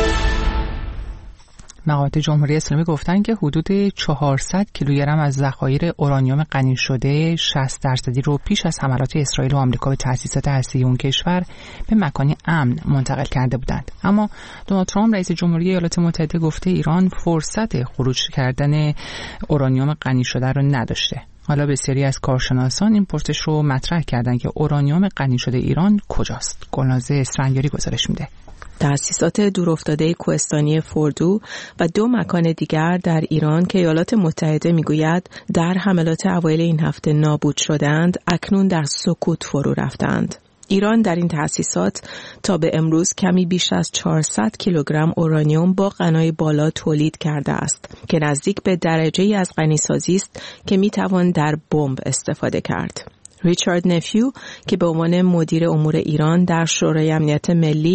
مقامات جمهوری اسلامی گفتن که حدود چهارصد کیلوگرم از ذخایر اورانیوم غنی شده شصت درصدی رو پیش از حملات اسرائیل و آمریکا به تأسیسات هسته‌ای اون کشور به مکانی امن منتقل کرده بودند. اما دونالد ترامپ رئیس جمهوری ایالات متحده گفته ایران فرصت خروج کردن اورانیوم غنی شده رو نداشته. حالا بسیاری از کارشناسان این پرسش رو مطرح کردن که اورانیوم غنی شده ایران کجاست؟ گلنازه اسفندیاری گزارش میده. تأسیسات دورافتاده کوهستانی فوردو و دو مکان دیگر در ایران که ایالات متحده میگوید در حملات اوایل این هفته نابود شدند، اکنون در سکوت فرو رفتند. ایران در این تأسیسات تا به امروز کمی بیش از چهارصد کیلوگرم اورانیوم با غنای بالا تولید کرده است که نزدیک به درجه‌ای از غنیسازی است که میتوان در بمب استفاده کرد. ریچارد نفیو که به عنوان مدیر امور ایران در شورای امنیت ملی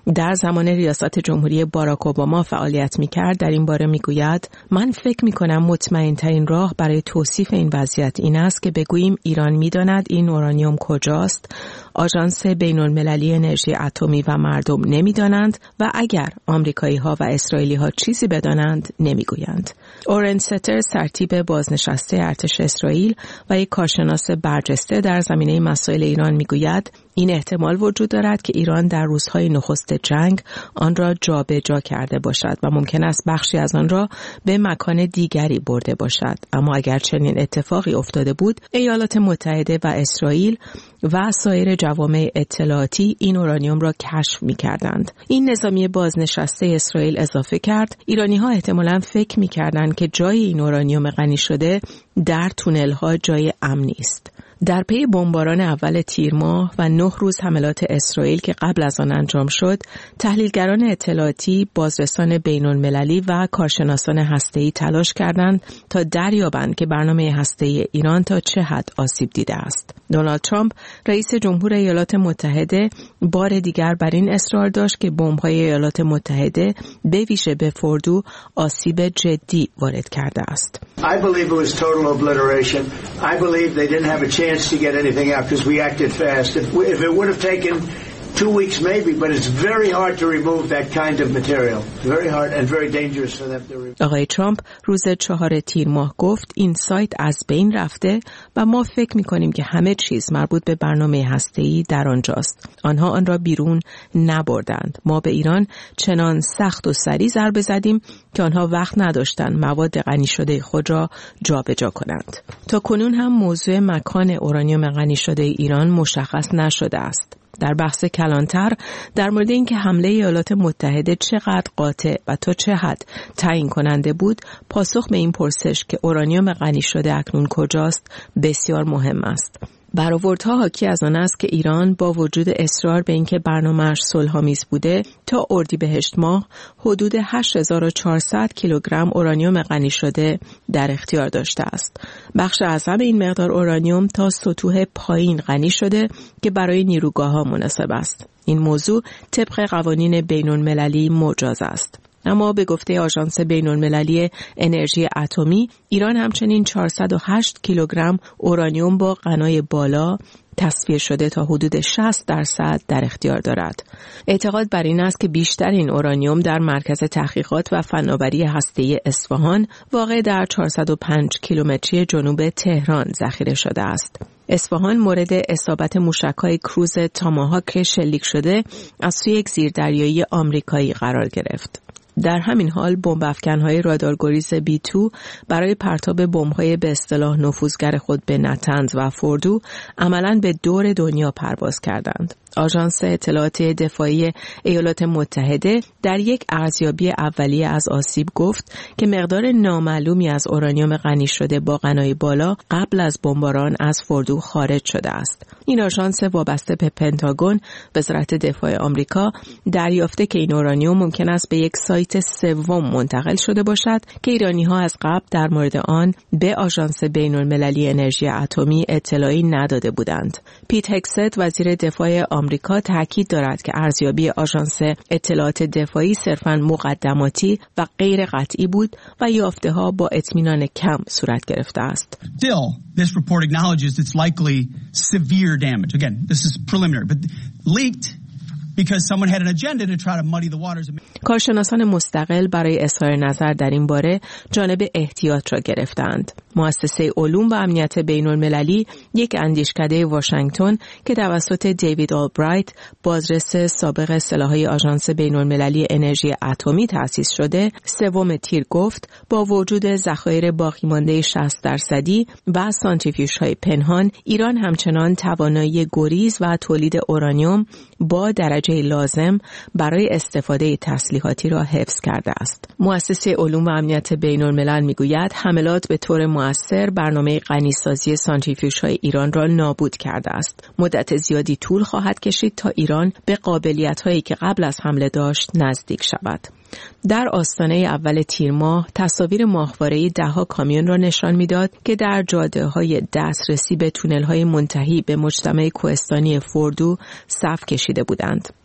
در زمان ریاست جمهوری باراک اوباما فعالیت می‌کرد در این باره می‌گوید من فکر می‌کنم مطمئن‌ترین راه برای توصیف این وضعیت این است که بگوییم ایران می‌داند این اورانیوم کجاست، آژانس بین‌المللی انرژی اتمی و مردم نمی‌دانند و اگر آمریکایی‌ها و اسرائیلی‌ها چیزی بدانند نمی‌گویند. اورن ستر سرتیپ بازنشسته ارتش اسرائیل و یک کارشناس برجسته در زمینه مسائل ایران می‌گوید این احتمال وجود دارد که ایران در روزهای نخست جنگ آن را جابجا کرده باشد و ممکن است بخشی از آن را به مکان دیگری برده باشد. اما اگر چنین اتفاقی افتاده بود، ایالات متحده و اسرائیل و سایر جوامع اطلاعاتی این اورانیوم را کشف می‌کردند. این نظامی بازنشسته اسرائیل اضافه کرد ایرانی‌ها احتمالاً فکر می‌کردند که جای این اورانیوم غنی شده در تونل‌ها جای امنی است. در پی بمباران اول تیر ماه و نه روز حملات اسرائیل که قبل از آن انجام شد، تحلیلگران اطلاعاتی، بازرسان بین‌المللی و کارشناسان هسته‌ای تلاش کردند تا دریابند که برنامه هسته‌ای ایران تا چه حد آسیب دیده است. دونالد ترامپ، رئیس جمهور ایالات متحده، بار دیگر بر این اصرار داشت که بمب‌های ایالات متحده به ویژه به فوردو آسیب جدی وارد کرده است. I believe it was total obliteration. I believe they didn't have a chance to get anything out because we acted fast. If, we, if it would have taken two weeks maybe, but it's very hard to remove that kind of material. Very hard and very dangerous for them to remove. آقای ترامپ روز چهار تیر ماه گفت این سایت از بین رفته و ما فکر می‌کنیم که همه چیز مربوط به برنامه هسته‌ای در آنجاست. آنها آن را بیرون نبردند. ما به ایران چنان سخت و سریع ضربه زدیم که آنها وقت نداشتند مواد غنی شده خود را جابجا کنند. تا کنون هم موضوع مکان اورانیوم غنی شده ایران مشخص نشده است. در بحث کلانتر در مورد اینکه حمله ایالات متحده چقدر قاطع و تا چه حد تعیین کننده بود، پاسخ به این پرسش که اورانیوم غنی شده اکنون کجاست بسیار مهم است. برآوردها حاکی از آن است که ایران با وجود اصرار به اینکه برنامه‌اش صلح‌آمیز بوده تا اردیبهشت ماه حدود هشت هزار و چهارصد کیلوگرم اورانیوم غنی شده در اختیار داشته است. بخش اعظم این مقدار اورانیوم تا سطوح پایین غنی شده که برای نیروگاه‌ها مناسب است. این موضوع طبق قوانین بین‌المللی مجاز است. اما به گفته آژانس بین‌المللی انرژی اتمی، ایران همچنین چهارصد و هشت کیلوگرم اورانیوم با غنای بالا تصفیه شده تا حدود شصت درصد در اختیار دارد. اعتقاد بر این است که بیشتر این اورانیوم در مرکز تحقیقات و فناوری هسته‌ای اصفهان واقع در چهارصد و پنج کیلومتری جنوب تهران ذخیره شده است. اصفهان مورد اصابت موشک‌های کروز تاماهاک شلیک شده از سوی یک زیردریایی آمریکایی قرار گرفت. در همین حال بمب افکن‌های رادارگریز بی دو برای پرتاب بمب‌های به اصطلاح نفوذگر خود به نتنز و فوردو عملاً به دور دنیا پرواز کردند. آژانس اطلاعات دفاعی ایالات متحده در یک ارزیابی اولیه از آسیب گفت که مقدار نامعلومی از اورانیوم غنی شده با غنای بالا قبل از بمباران از فوردو خارج شده است. این آژانس وابسته به پنتاگون، وزارت دفاع آمریکا، دریافته که این اورانیوم ممکن است به یک سایت سوم منتقل شده باشد که ایرانی‌ها از قبل در مورد آن به آژانس بین‌المللی انرژی اتمی اطلاعی نداده بودند. پیت هگست وزیر دفاع آمریکا تاکید دارد که ارزیابی آژانس اطلاعات دفاعی صرفاً مقدماتی و غیر قطعی بود و یافته‌ها با اطمینان کم صورت گرفته است. Still, this report acknowledges it's likely severe damage. Again, this is preliminary, but leaked because someone had an agenda to try to muddy the waters. کارشناسان مستقل برای اظهار نظر در این باره جانب احتیاط را گرفتند. مؤسسه علوم و امنیت بین‌المللی، یک اندیشکده واشنگتن که توسط دیوید آلبرایت، بازرس سابق سلاح‌های آژانس بین‌المللی انرژی اتمی تأسیس شده، سوم تیر گفت با وجود ذخایر باقی مانده شصت درصدی و سانتریفیوژهای پنهان، ایران همچنان توانایی گریز و تولید اورانیوم با درجه لازم برای استفاده تسلیحاتی را حفظ کرده است. مؤسسه علوم و امنیت بین‌الملل میگوید حملات به طور مؤثر برنامه غنیسازی سانتریفیوژهای ایران را نابود کرده است. مدت زیادی طول خواهد کشید تا ایران به قابلیت‌هایی که قبل از حمله داشت نزدیک شود. در آستانه اول تیر ماه تصاویر ماهواره‌ای ده‌ها کامیون را نشان می‌داد که در جاده‌های دسترسی به تونل‌های منتهی به مجتمع کوهستانی فوردو صف کشیده بودند.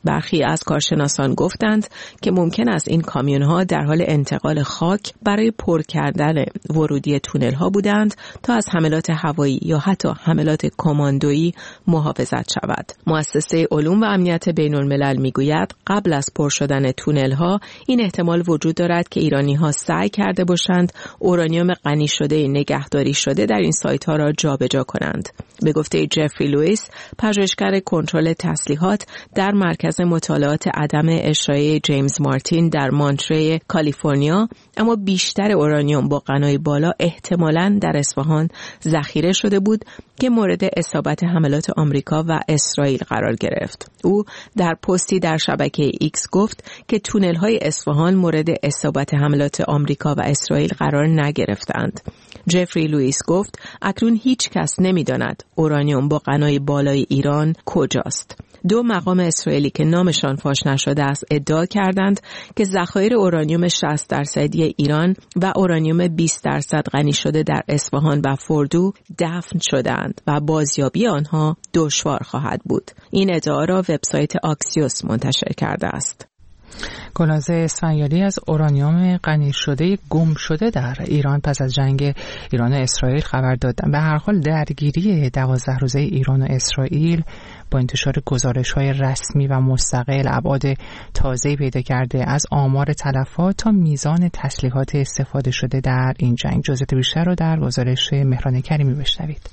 برخی از کارشناسان گفتند که ممکن است این کامیون‌ها در حال انتقال خاک برای پر کردن ورودی تونل‌ها بودند تا از حملات هوایی یا حتی حملات کماندویی محافظت شود. مؤسسه علوم و امنیت بین‌الملل میگوید قبل از پر شدن تونل‌ها این احتمال وجود دارد که ایرانی‌ها سعی کرده باشند اورانیوم غنی شده نگهداری شده در این سایت‌ها را جابجا کنند. به گفته جفری لوئیس، پژوهشگر کنترل تسلیحات در مرکز مطالعات عدم اشاعه جیمز مارتین در مانتری کالیفرنیا، اما بیشتر اورانیوم با غنای بالا احتمالاً در اصفهان ذخیره شده بود که مورد اصابت حملات آمریکا و اسرائیل قرار گرفت. او در پستی در شبکه ایکس گفت که تونل‌های اصفهان مورد اصابت حملات آمریکا و اسرائیل قرار نگرفتند. جفری لوئیس گفت اکنون هیچ کس نمی‌داند اورانیوم با غنای بالای ایران کجاست. دو مقام اسرائیلی که نامشان فاش نشده است ادعا کردند که ذخایر اورانیوم شصت درصدی ایران و اورانیوم بیست درصد غنی شده در اصفهان و فردو دفن شدند و بازیابی آنها دشوار خواهد بود. این ادعا را وبسایت آکسیوس منتشر کرده است. گلناز اسفندیاری از اورانیوم غنی شده گم شده در ایران پس از جنگ ایران و اسرائیل خبر دادند. به هر حال درگیری دوازده روزه ایران و اسرائیل با انتشار گزارش‌های رسمی و مستقل ابعاد تازه‌ای پیدا کرده، از آمار تلفات تا میزان تسلیحات استفاده شده در این جنگ. جزئیات بیشتر رو در گزارش مهران کریمی بشنوید.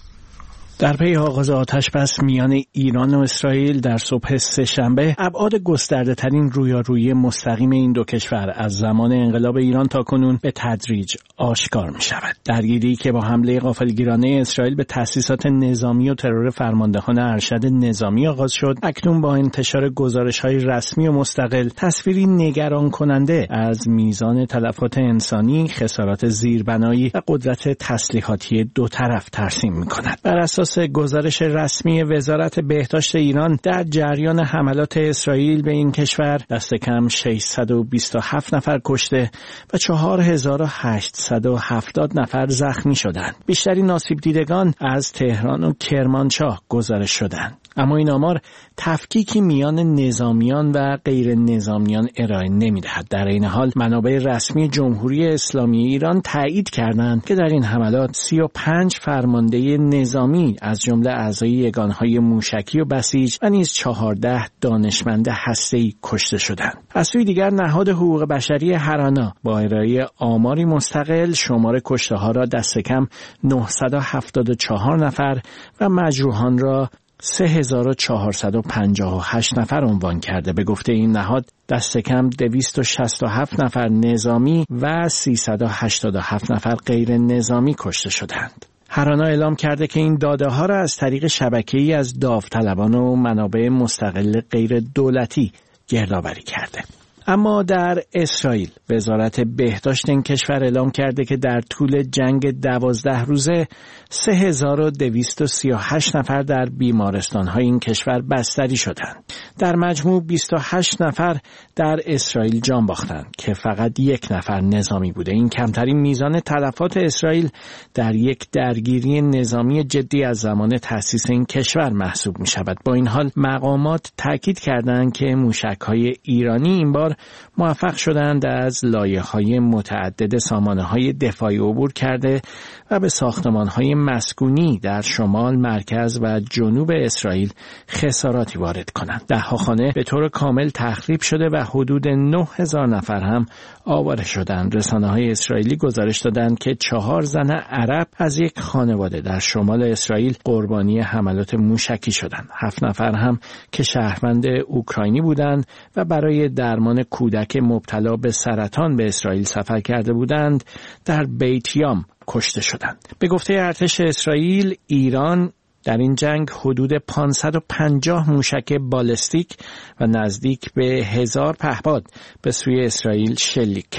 در پی آغاز آتش‌بس میان ایران و اسرائیل در صبح سه‌شنبه، ابعاد گسترده‌ترین رویارویی مستقیم این دو کشور از زمان انقلاب ایران تا کنون به تدریج آشکار می‌شود. درگیری که با حمله غافلگیرانه اسرائیل به تأسیسات نظامی و ترور فرماندهان ارشد نظامی آغاز شد، اکنون با انتشار گزارش‌های رسمی و مستقل تصویری نگران کننده از میزان تلفات انسانی، خسارات زیربنایی و قدرت تسلیحاتی دو طرف ترسیم می‌کند. بر اساس گزارش رسمی وزارت بهداشت ایران، در جریان حملات اسرائیل به این کشور دست کم ششصد و بیست و هفت نفر کشته و چهار هزار و هشتصد و هفتاد نفر زخمی شدند. بیشترین آسیب دیدگان از تهران و کرمانشاه گزارش شدند. اما این آمار تفکیکی میان نظامیان و غیر نظامیان ارائه نمی‌دهد. در این حال منابع رسمی جمهوری اسلامی ایران تایید کردند که در این حملات سی و پنج فرمانده نظامی از جمله اعضای یگانهای موشکی و بسیج و نیز چهارده دانشمند هسته‌ای کشته شدند. از سوی دیگر نهاد حقوق بشری هرانا با ارائه آماری مستقل شمار کشته‌ها را دست کم نهصد و هفتاد و چهار نفر و مجروحان را سه هزار و چهارصد و پنجاه و هشت نفر عنوان کرده. به گفته این نهاد دست کم دویست و شصت و هفت نفر نظامی و سیصد و هشتاد و هفت نفر غیر نظامی کشته شدند. هرانا اعلام کرده که این داده ها را از طریق شبکه‌ای از داوطلبان و منابع مستقل غیر دولتی گردآوری کرده. اما در اسرائیل وزارت بهداشت این کشور اعلام کرده که در طول جنگ دوازده روزه سه هزار و دویست و سی و هشت نفر در بیمارستان‌های این کشور بستری شدند. در مجموع بیست و هشت نفر در اسرائیل جان باختند که فقط یک نفر نظامی بوده. این کمترین میزان تلفات اسرائیل در یک درگیری نظامی جدی از زمان تأسیس این کشور محسوب می شود. با این حال مقامات تاکید کردند که موشک‌های ایرانی این بار موفق شدند از لایه‌های متعدد سامانه‌های دفاعی عبور کرده و به ساختمان‌های مسکونی در شمال، مرکز و جنوب اسرائیل خساراتی وارد کنند. ده‌ها خانه به طور کامل تخریب شده و حدود نه هزار نفر هم آواره شدند. رسانه‌های اسرائیلی گزارش دادند که چهار زن عرب از یک خانواده در شمال اسرائیل قربانی حملات موشکی شدند. هفت نفر هم که شهروند اوکراینی بودند و برای درمان کودک مبتلا به سرطان به اسرائیل سفر کرده بودند در بیت یام کشته شدند. به گفته ارتش اسرائیل، ایران در این جنگ حدود پانصد و پنجاه موشک بالستیک و نزدیک به هزار پهپاد به سوی اسرائیل شلیک کرد.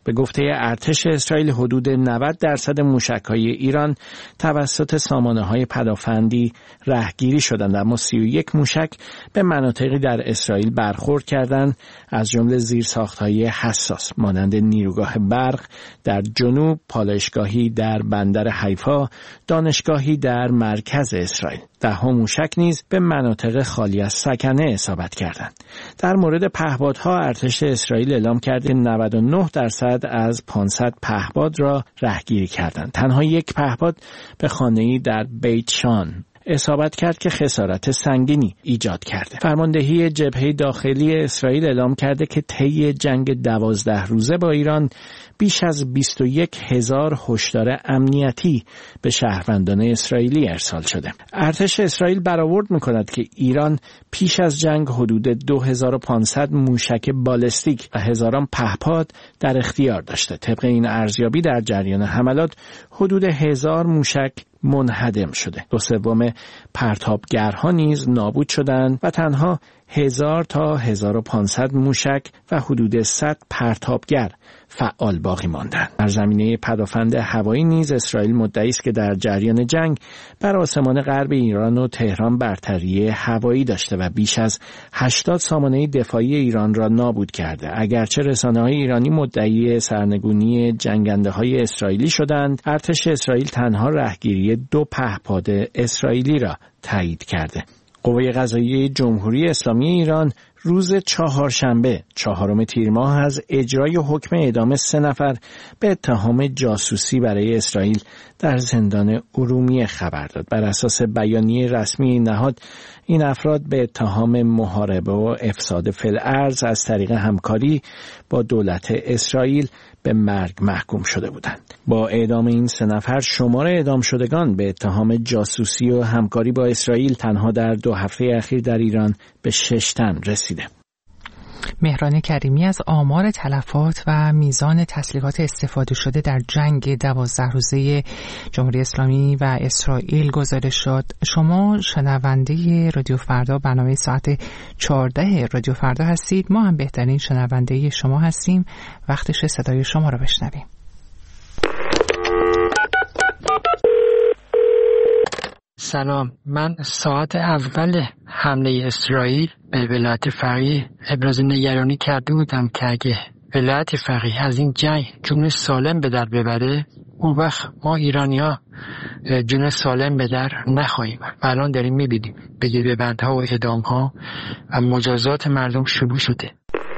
به گفته ارتش اسرائیل حدود نود درصد موشک‌های ایران توسط سامانه‌های پدافندی رهگیری شدند، اما سی و یک موشک به مناطقی در اسرائیل برخورد کردند، از جمله زیرساخت‌های حساس مانند نیروگاه برق در جنوب، پالایشگاهی در بندر حیفا، دانشگاهی در مرکز اسرائیل. ده ها موشک نیز به مناطق خالی از سکنه اصابت کردند. در مورد پهپادها ارتش اسرائیل اعلام کرده نود و نه درصد از پانصد پهپاد را رهگیری کردند. تنها یک پهپاد به خانه‌ای در بیت شان اصابت کرد که خسارت سنگینی ایجاد کرده. فرماندهی جبهه داخلی اسرائیل اعلام کرده که طی جنگ دوازده روزه با ایران بیش از بیست و یک هزار هشدار امنیتی به شهروندان اسرائیلی ارسال شده. ارتش اسرائیل برآورد می‌کند که ایران پیش از جنگ حدود دو هزار و پانصد موشک بالستیک و هزاران پهپاد در اختیار داشته. طبق این ارزیابی در جریان حملات حدود هزار موشک منهدم شده. دو سوم پرتابگرها نیز نابود شدند و تنها هزار تا هزار و پانصد موشک و حدود صد پرتابگر فعال باقی ماندند. در زمینه پدافند هوایی نیز اسرائیل مدعی است که در جریان جنگ بر آسمان غرب ایران و تهران برتری هوایی داشته و بیش از هشتاد سامانه دفاعی ایران را نابود کرده. اگرچه رسانه‌های ایرانی مدعی سرنگونی جنگنده‌های اسرائیلی شدند، ارتش اسرائیل تنها رهگیری دو پهپاد اسرائیلی را تایید کرده. قوه قضاییه جمهوری اسلامی ایران روز چهارشنبه چهارم تیر ماه از اجرای حکم اعدام سه نفر به اتهام جاسوسی برای اسرائیل در زندان ارومیه خبر داد. بر اساس بیانیه رسمی این نهاد، این افراد به اتهام محاربه و افساد فی الارض از طریق همکاری با دولت اسرائیل به مرگ محکوم شده بودند. با اعدام این سه نفر شمار اعدام شدگان به اتهام جاسوسی و همکاری با اسرائیل تنها در دو هفته اخیر در ایران به شش تن رسیده. مهران کریمی از آمار تلفات و میزان تسلیحات استفاده شده در جنگ دوازده روزه جمهوری اسلامی و اسرائیل گزارش داد. شما شنونده رادیو فردا، برنامه ساعت چهارده رادیو فردا هستید. ما هم بهترین شنونده شما هستیم. وقتش صدای شما رو بشنویم. سلام، من ساعت اول حمله اسرائیل به ولایت فقیه ابراز نگرانی کرده بودم که اگه ولایت فقیه از این جنگ جون سالم به در ببره، اون وقت ما ایرانی‌ها جون سالم به در نخواهیم. الان داریم می‌بینیم به بندها و اعدام‌ها و مجازات مردم شروع شده.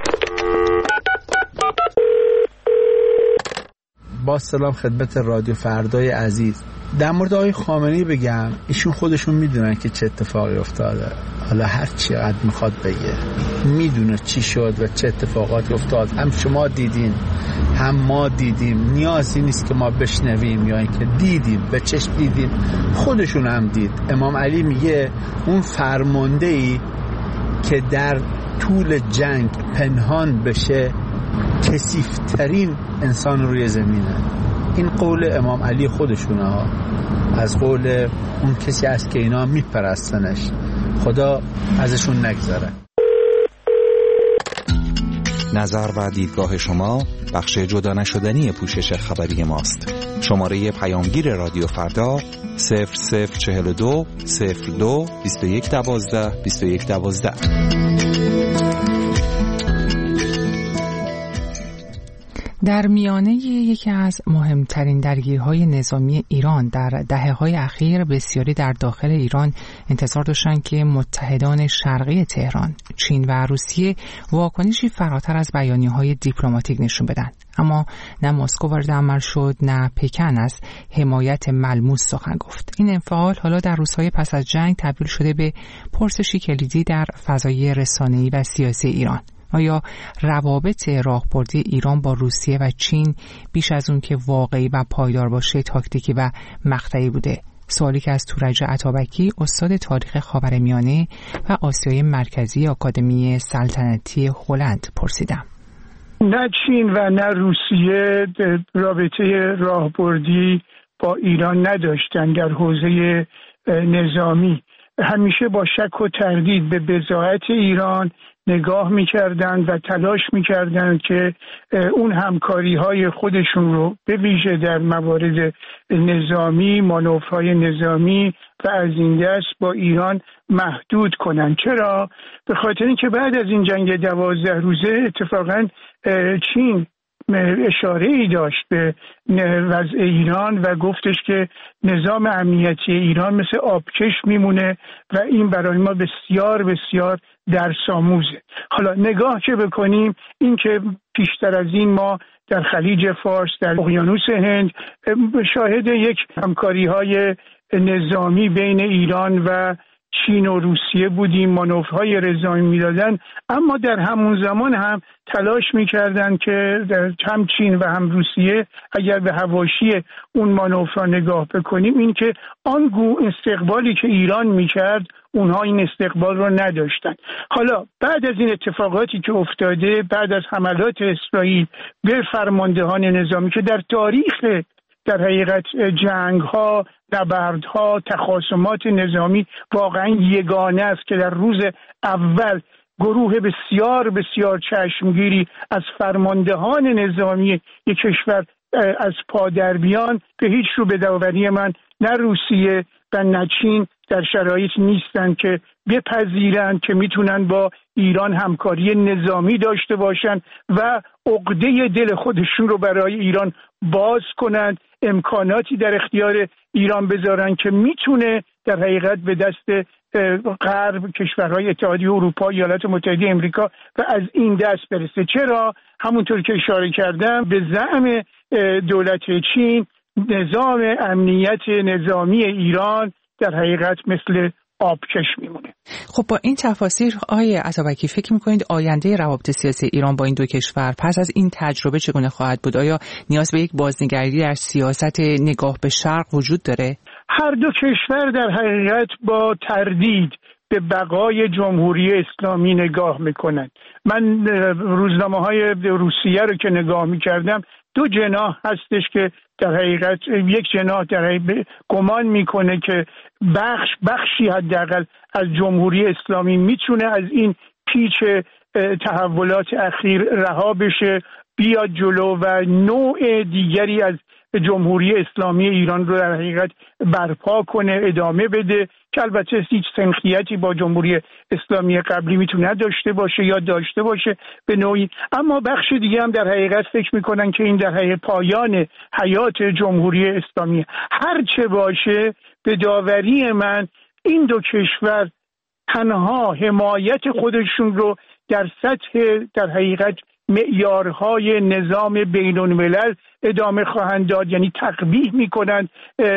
با سلام خدمت رادیو فردای عزیز. در مورد آقای خامنه‌ای بگم، ایشون خودشون میدونن که چه اتفاقی افتاده. حالا هر چقدر میخواد بگه، میدونه چی شد و چه اتفاقاتی افتاد. هم شما دیدین، هم ما دیدیم. نیازی نیست که ما بشنویم یا اینکه دیدیم، به چشم دیدیم، خودشون هم دید. امام علی میگه اون فرمانده‌ای که در طول جنگ پنهان بشه کثیف‌ترین انسان روی زمینه. این قول امام علی خودشونه ها، از قول اون کسی است که اینا میپرستنش. خدا ازشون نگذره. نظر و دیدگاه شما بخش جدا نشدنی پوشش خبری ماست. شماره پیامگیر رادیو فردا صفر صفر چهل و دو صفر دو بیست و یک دوازده بیست و یک دوازده. در میانه یکی از مهمترین درگیری‌های نظامی ایران در دهه‌های اخیر، بسیاری در داخل ایران انتظار داشتند که متحدان شرقی تهران، چین و روسیه واکنشی فراتر از بیانیه‌های دیپلماتیک نشون بدن. اما نه مسکو وارد عمل شد، نه پکن از حمایت ملموس سخن گفت. این انفعال حالا در روزهای پس از جنگ تبدیل شده به پرسشی کلیدی در فضای رسانه‌ای و سیاسی ایران. آیا روابط راهبردی ایران با روسیه و چین بیش از اون که واقعی و پایدار باشه تاکتیکی و مقطعی بوده؟ سوالی که از تورج عطابکی، استاد تاریخ خاورمیانه و آسیای مرکزی آکادمی سلطنتی هلند پرسیدم. نه چین و نه روسیه رابطه راهبردی با ایران نداشتند در حوزه نظامی. همیشه با شک و تردید به بضاعت ایران نگاه میکردند و تلاش میکردند که اون همکاری های خودشون رو به ویژه در موارد نظامی، مانورهای نظامی و از این دست با ایران محدود کنند. چرا؟ به خاطر اینکه بعد از این جنگ دوازده روزه اتفاقا چین اشاره ای داشت به وضع ایران و گفتش که نظام امنیتی ایران مثل آبکش میمونه و این برای ما بسیار بسیار درس آموزه. حالا نگاه که بکنیم این که پیشتر از این ما در خلیج فارس، در اقیانوس هند شاهد یک همکاری های نظامی بین ایران و چین و روسیه بودیم، مانورهای نظامی میدادن، اما در همون زمان هم تلاش میکردن که هم چین و هم روسیه اگر به حواشی اون مانورها نگاه بکنیم این که آنگونه استقبالی که ایران میکرد اونها این استقبال رو نداشتن. حالا بعد از این اتفاقاتی که افتاده، بعد از حملات اسرائیل به فرماندهان نظامی که در تاریخ در حقیقت جنگ ها، نبردها، تخاصمات نظامی واقعا یگانه است که در روز اول گروه بسیار بسیار چشمگیری از فرماندهان نظامی یک کشور از پادر بیان، به هیچ رو به داوری من نه روسیه و نه چین در شرایط نیستن که بپذیرند که میتونن با ایران همکاری نظامی داشته باشند و عقده دل خودشون رو برای ایران باز کنند، امکاناتی در اختیار ایران بذارن که میتونه در حقیقت به دست غرب، کشورهای اتحادیه اروپا، ایالات متحده امریکا و از این دست برسه. چرا؟ همونطور که اشاره کردم به زعم دولت چین نظام امنیت نظامی ایران در حقیقت مثل آبکش میمونه. خب با این تفاسیر آقای عطابکی فکر میکنید آینده روابط سیاسی ایران با این دو کشور پس از این تجربه چگونه خواهد بود؟ آیا نیاز به یک بازنگری در سیاست نگاه به شرق وجود داره؟ هر دو کشور در حقیقت با تردید به بقای جمهوری اسلامی نگاه میکنند. من روزنامه‌های روسیه رو که نگاه میکردم دو جناح هستش که در حقیقت یک جناح در حقیقت گمان میکنه که بخش بخشی حداقل از جمهوری اسلامی میتونه از این پیچ تحولات اخیر رها بشه، بیاد جلو و نوع دیگری از جمهوری اسلامی ایران رو در حقیقت برپا کنه، ادامه بده، که البته هیچ سنخیتی با جمهوری اسلامی قبلی میتونه داشته باشه یا داشته باشه به نوعی. اما بخش دیگه هم در حقیقت فکر میکنن که این در حقیقت پایان حیات جمهوری اسلامی. هر چه باشه به داوری من این دو کشور تنها حمایت خودشون رو در سطح در حقیقت معیارهای نظام بین الملل ادامه خواهند داد، یعنی تقبیح میکنند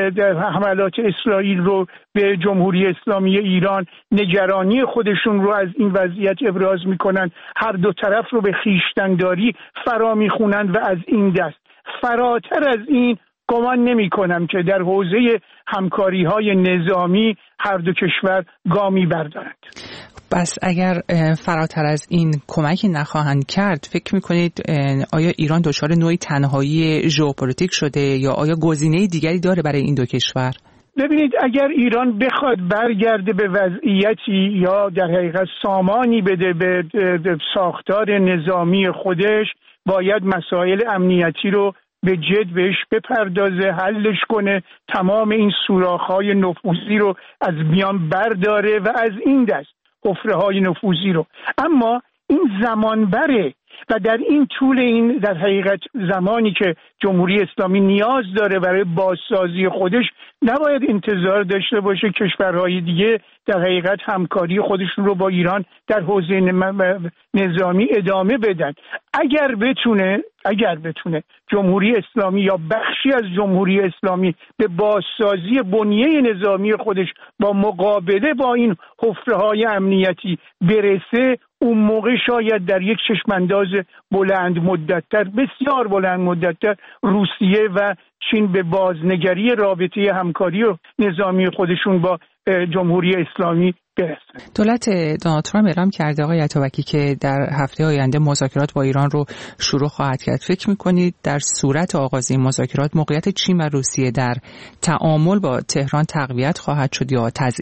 حملات اسرائیل رو به جمهوری اسلامی ایران، نگرانی خودشون رو از این وضعیت ابراز میکنند، هر دو طرف رو به خویشتن‌داری فرا میخونند و از این دست فراتر از این گمان نمی کنم که در حوزه همکاری های نظامی هر دو کشور گامی بردارند. بس اگر فراتر از این کمکی نخواهند کرد فکر میکنید آیا ایران دچار نوعی تنهایی ژئوپلیتیک شده یا آیا گزینه دیگری داره برای این دو کشور؟ ببینید اگر ایران بخواد برگرده به وضعیتی یا در حقیقت سامانی بده به ساختار نظامی خودش، باید مسائل امنیتی رو به جد بهش بپردازه، حلش کنه، تمام این سوراخ‌های نفوذی رو از میان برداره و از این دست حفره‌های نفوذی رو. اما این زمان بره و در این طول این در حقیقت زمانی که جمهوری اسلامی نیاز داره برای بازسازی خودش، نباید انتظار داشته باشه کشورهای دیگه در حقیقت همکاری خودشون رو با ایران در حوزه نظامی ادامه بدن. اگر بتونه اگر بتونه جمهوری اسلامی یا بخشی از جمهوری اسلامی به بازسازی بنیه نظامی خودش با مقابله با این حفره‌های امنیتی برسه، اون موقع شاید در یک چشمانداز بلند مدت‌تر، بسیار بلند مدت‌تر، روسیه و چین به بازنگری رابطه همکاری و نظامی خودشون با جمهوری اسلامی برسن. دولت دونالد ترامپ اعلام کرده آقای عطابکی که در هفته آینده مذاکرات با ایران رو شروع خواهد کرد. فکر می‌کنید در صورت آغاز این مذاکرات موقعیت چین و روسیه در تعامل با تهران تقویت خواهد شد یا تضعیف؟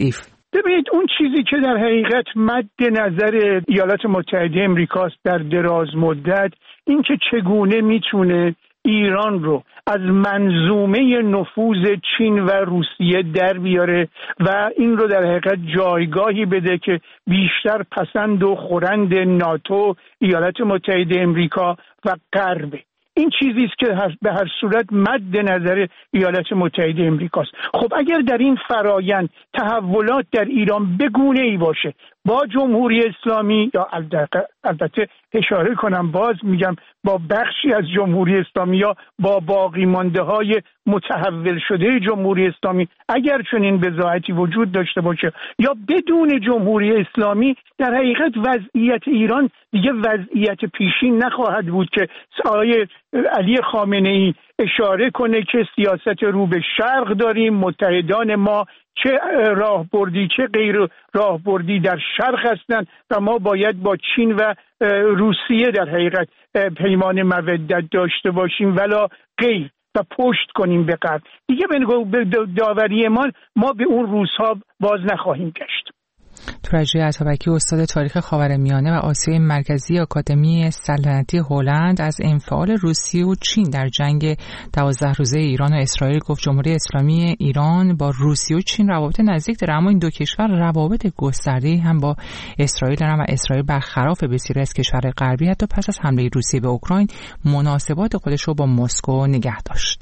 ببینید اون چیزی که در حقیقت مد نظر ایالات متحده امریکاست در دراز مدت، این که چگونه میتونه ایران رو از منظومه نفوذ چین و روسیه در بیاره و این رو در حقیقت جایگاهی بده که بیشتر پسند و خورند ناتو، ایالات متحده امریکا و غربه. این چیزی است که به هر صورت مد نظر ایالات متحده امریکاست. خب اگر در این فرایند تحولات در ایران به گونه‌ای باشه با جمهوری اسلامی، یا البته اشاره کنم باز میگم با بخشی از جمهوری اسلامی یا با باقی مانده های متحول شده جمهوری اسلامی، اگر چنین بضاعتی وجود داشته باشه یا بدون جمهوری اسلامی، در حقیقت وضعیت ایران دیگه وضعیت پیشین نخواهد بود که آقای علی خامنه‌ای اشاره کنه که سیاست رو به شرق داریم، متحدان ما چه راهبردی چه غیر راهبردی در شرق هستند و ما باید با چین و روسیه در حقیقت پیمان مودت داشته باشیم ولا غیر و پشت کنیم به غرب. دیگه به داوری ما ما به اون روزها باز نخواهیم گشت. تورجی عطابکی، استاد تاریخ خاورمیانه و آسیای مرکزی آکادمی سلطنتی هلند، از انفعال روسیه و چین در جنگ دوازده روزه ایران و اسرائیل گفت جمهوری اسلامی ایران با روسیه و چین روابط نزدیک داره، اما این دو کشور روابط گسترده‌ای هم با اسرائیل دارن و اسرائیل برخلاف بسیاری از کشورهای غربی حتی پس از حمله روسیه به اوکراین مناسبات خودش رو با مسکو نگه داشت.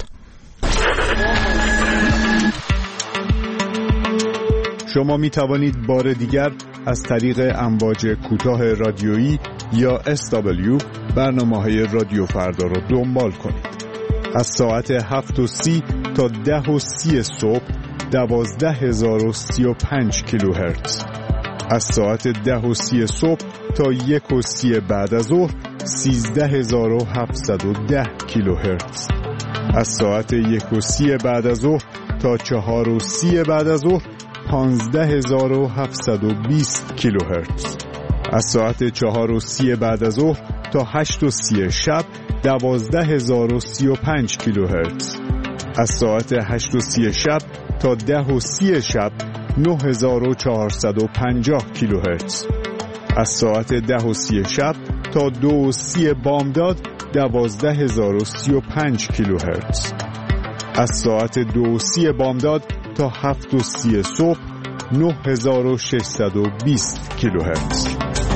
شما می توانید بار دیگر از طریق امواج کوتاه رادیویی یا اس دبلیو برنامه‌های رادیو فردا را دنبال کنید. از ساعت هفت و سی تا ده و سی صبح دوازده هزار و سی و پنج کیلوهرتز. از ساعت ده و سی صبح تا یک و سی بعد از ظهر سیزده هزار و هفتصد و ده کیلوهرتز. از ساعت یک و سی بعد از ظهر تا چهار و سی بعد از ظهر پانزده هزار و هفتصد و بیست کیلوهرتز. از ساعت چهار و سی بعد از ظهر تا هشت و سی شب دوازده هزار و سی و پنج کیلوهرتز. از ساعت هشت و سی شب تا ده و سی شب نه هزار و چهارصد و پنجاه کیلوهرتز. از ساعت ده و سی شب تا دو و سی بامداد دوازده هزار و سی و پنج کیلوهرتز. از ساعت دو و سی بامداد تا هفت و سی صبح نه هزار و ششصد و بیست کیلوهرتز.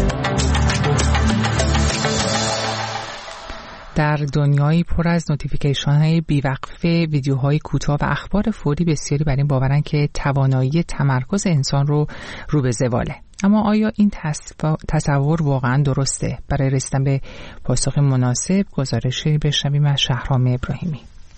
در دنیایی پر از نوتیفیکیشن های بیوقفه، ویدیوهای کوتاه و اخبار فوری، بسیاری بر این باورن که توانایی تمرکز انسان رو رو به زواله. اما آیا این تصور واقعا درسته؟ برای رسیدن به پاسخ مناسب گزارشی بشنویم از شهرام ابراهیمی.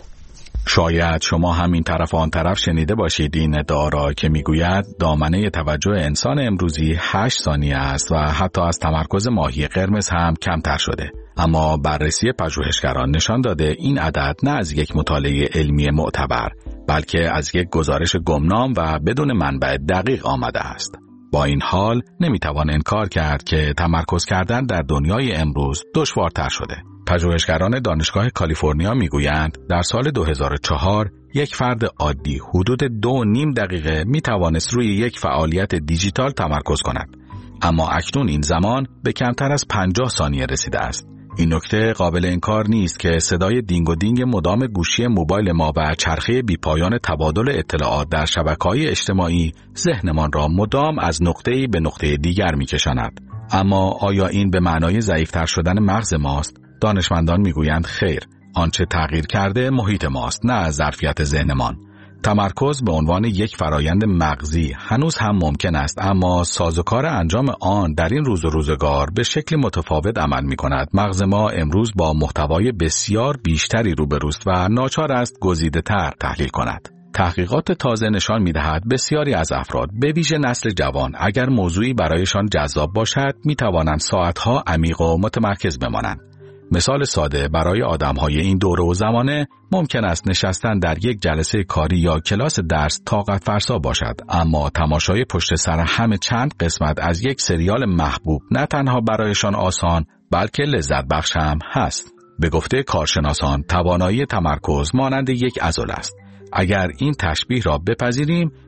شاید شما هم این طرف و آن طرف شنیده باشید این ادعا را که میگوید دامنه توجه انسان امروزی هشت ثانیه است و حتی از تمرکز ماهی قرمز هم کمتر شده. اما بررسی پژوهشگران نشان داده این عدد نه از یک مطالعه علمی معتبر بلکه از یک گزارش گمنام و بدون منبع دقیق آمده است. با این حال نمیتوان انکار کرد که تمرکز کردن در دنیای امروز دشوارتر شده. پژوهشگران دانشگاه کالیفرنیا میگویند در سال دو هزار و چهار یک فرد عادی حدود دو و نیم دقیقه میتوانست روی یک فعالیت دیجیتال تمرکز کند، اما اکنون این زمان به کمتر از پنجاه ثانیه رسیده است. این نکته قابل انکار نیست که صدای دینگ و دینگ مدام گوشی موبایل ما و چرخه بیپایان تبادل اطلاعات در شبکه‌های اجتماعی ذهنمان را مدام از نقطه‌ای به نقطه دیگر می‌کشاند. اما آیا این به معنای ضعیف‌تر شدن مغز ماست؟ دانشمندان میگویند خیر، آنچه تغییر کرده محیط ماست، نه ظرفیت ذهنمان. تمرکز به عنوان یک فرایند مغزی هنوز هم ممکن است، اما سازوکار انجام آن در این روز و روزگار به شکل متفاوت عمل می کند. مغز ما امروز با محتوای بسیار بیشتری روبروست و ناچار است گزیده تر تحلیل کند. تحقیقات تازه نشان می دهد بسیاری از افراد به ویژه نسل جوان اگر موضوعی برایشان جذاب باشد می توانند ساعتها عمیق و متمرکز بمانند. مثال ساده برای آدم‌های این دوره و زمانه ممکن است نشستن در یک جلسه کاری یا کلاس درس طاقت فرسا باشد، اما تماشای پشت سر همه چند قسمت از یک سریال محبوب نه تنها برایشان آسان بلکه لذت بخش هم هست. به گفته کارشناسان توانایی تمرکز مانند یک عضله است. اگر این تشبیه را بپذیریم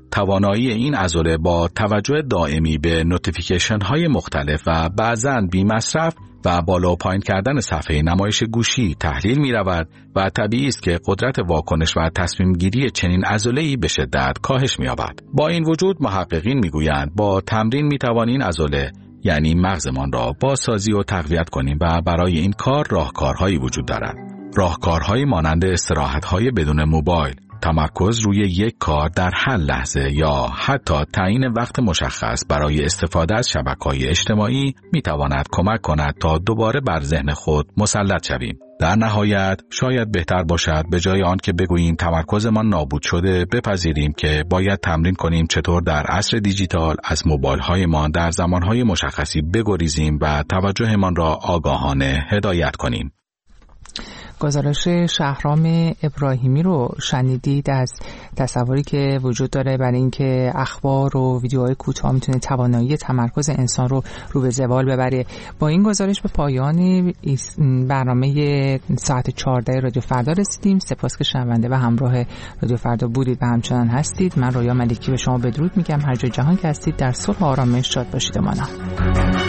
توانایی این عضله با توجه دائمی به نوتیفیکیشن های مختلف و بعضاً بی مصرف و بالا و پایین کردن صفحه نمایش گوشی تحلیل می رود و طبیعی است که قدرت واکنش و تصمیم گیری چنین عضله‌ای به شدت کاهش می یابد. با این وجود محققین می گویند با تمرین می توانیم عضله یعنی مغزمان را بازسازی و تقویت کنیم و برای این کار راهکارهایی وجود دارد. راهکارهایی مانند استراحت‌های بدون موبایل، تمرکز روی یک کار در هر لحظه یا حتی تعیین وقت مشخص برای استفاده از شبکه‌های اجتماعی می‌تواند کمک کند تا دوباره بر ذهن خود مسلط شویم. در نهایت شاید بهتر باشد به جای آن که بگوییم تمرکزمان نابود شده بپذیریم که باید تمرین کنیم چطور در عصر دیجیتال از موبایل‌هایمان در زمانهای مشخصی بگریزیم و توجهمان را آگاهانه هدایت کنیم. گزارش شهرام ابراهیمی رو شنیدید از تصوری که وجود داره برای اینکه اخبار و ویدیوهای کوتاه میتونه توانایی تمرکز انسان رو رو به زوال ببره. با این گزارش به پایان برنامه ساعت چهارده رادیو فردا رسیدیم. سپاس که شنونده و همراه رادیو فردا بودید و همچنان هستید. من رویا ملکی به شما بدرود میگم. هر جای جهان که هستید در صلح و آرامش شاد باشید. مانا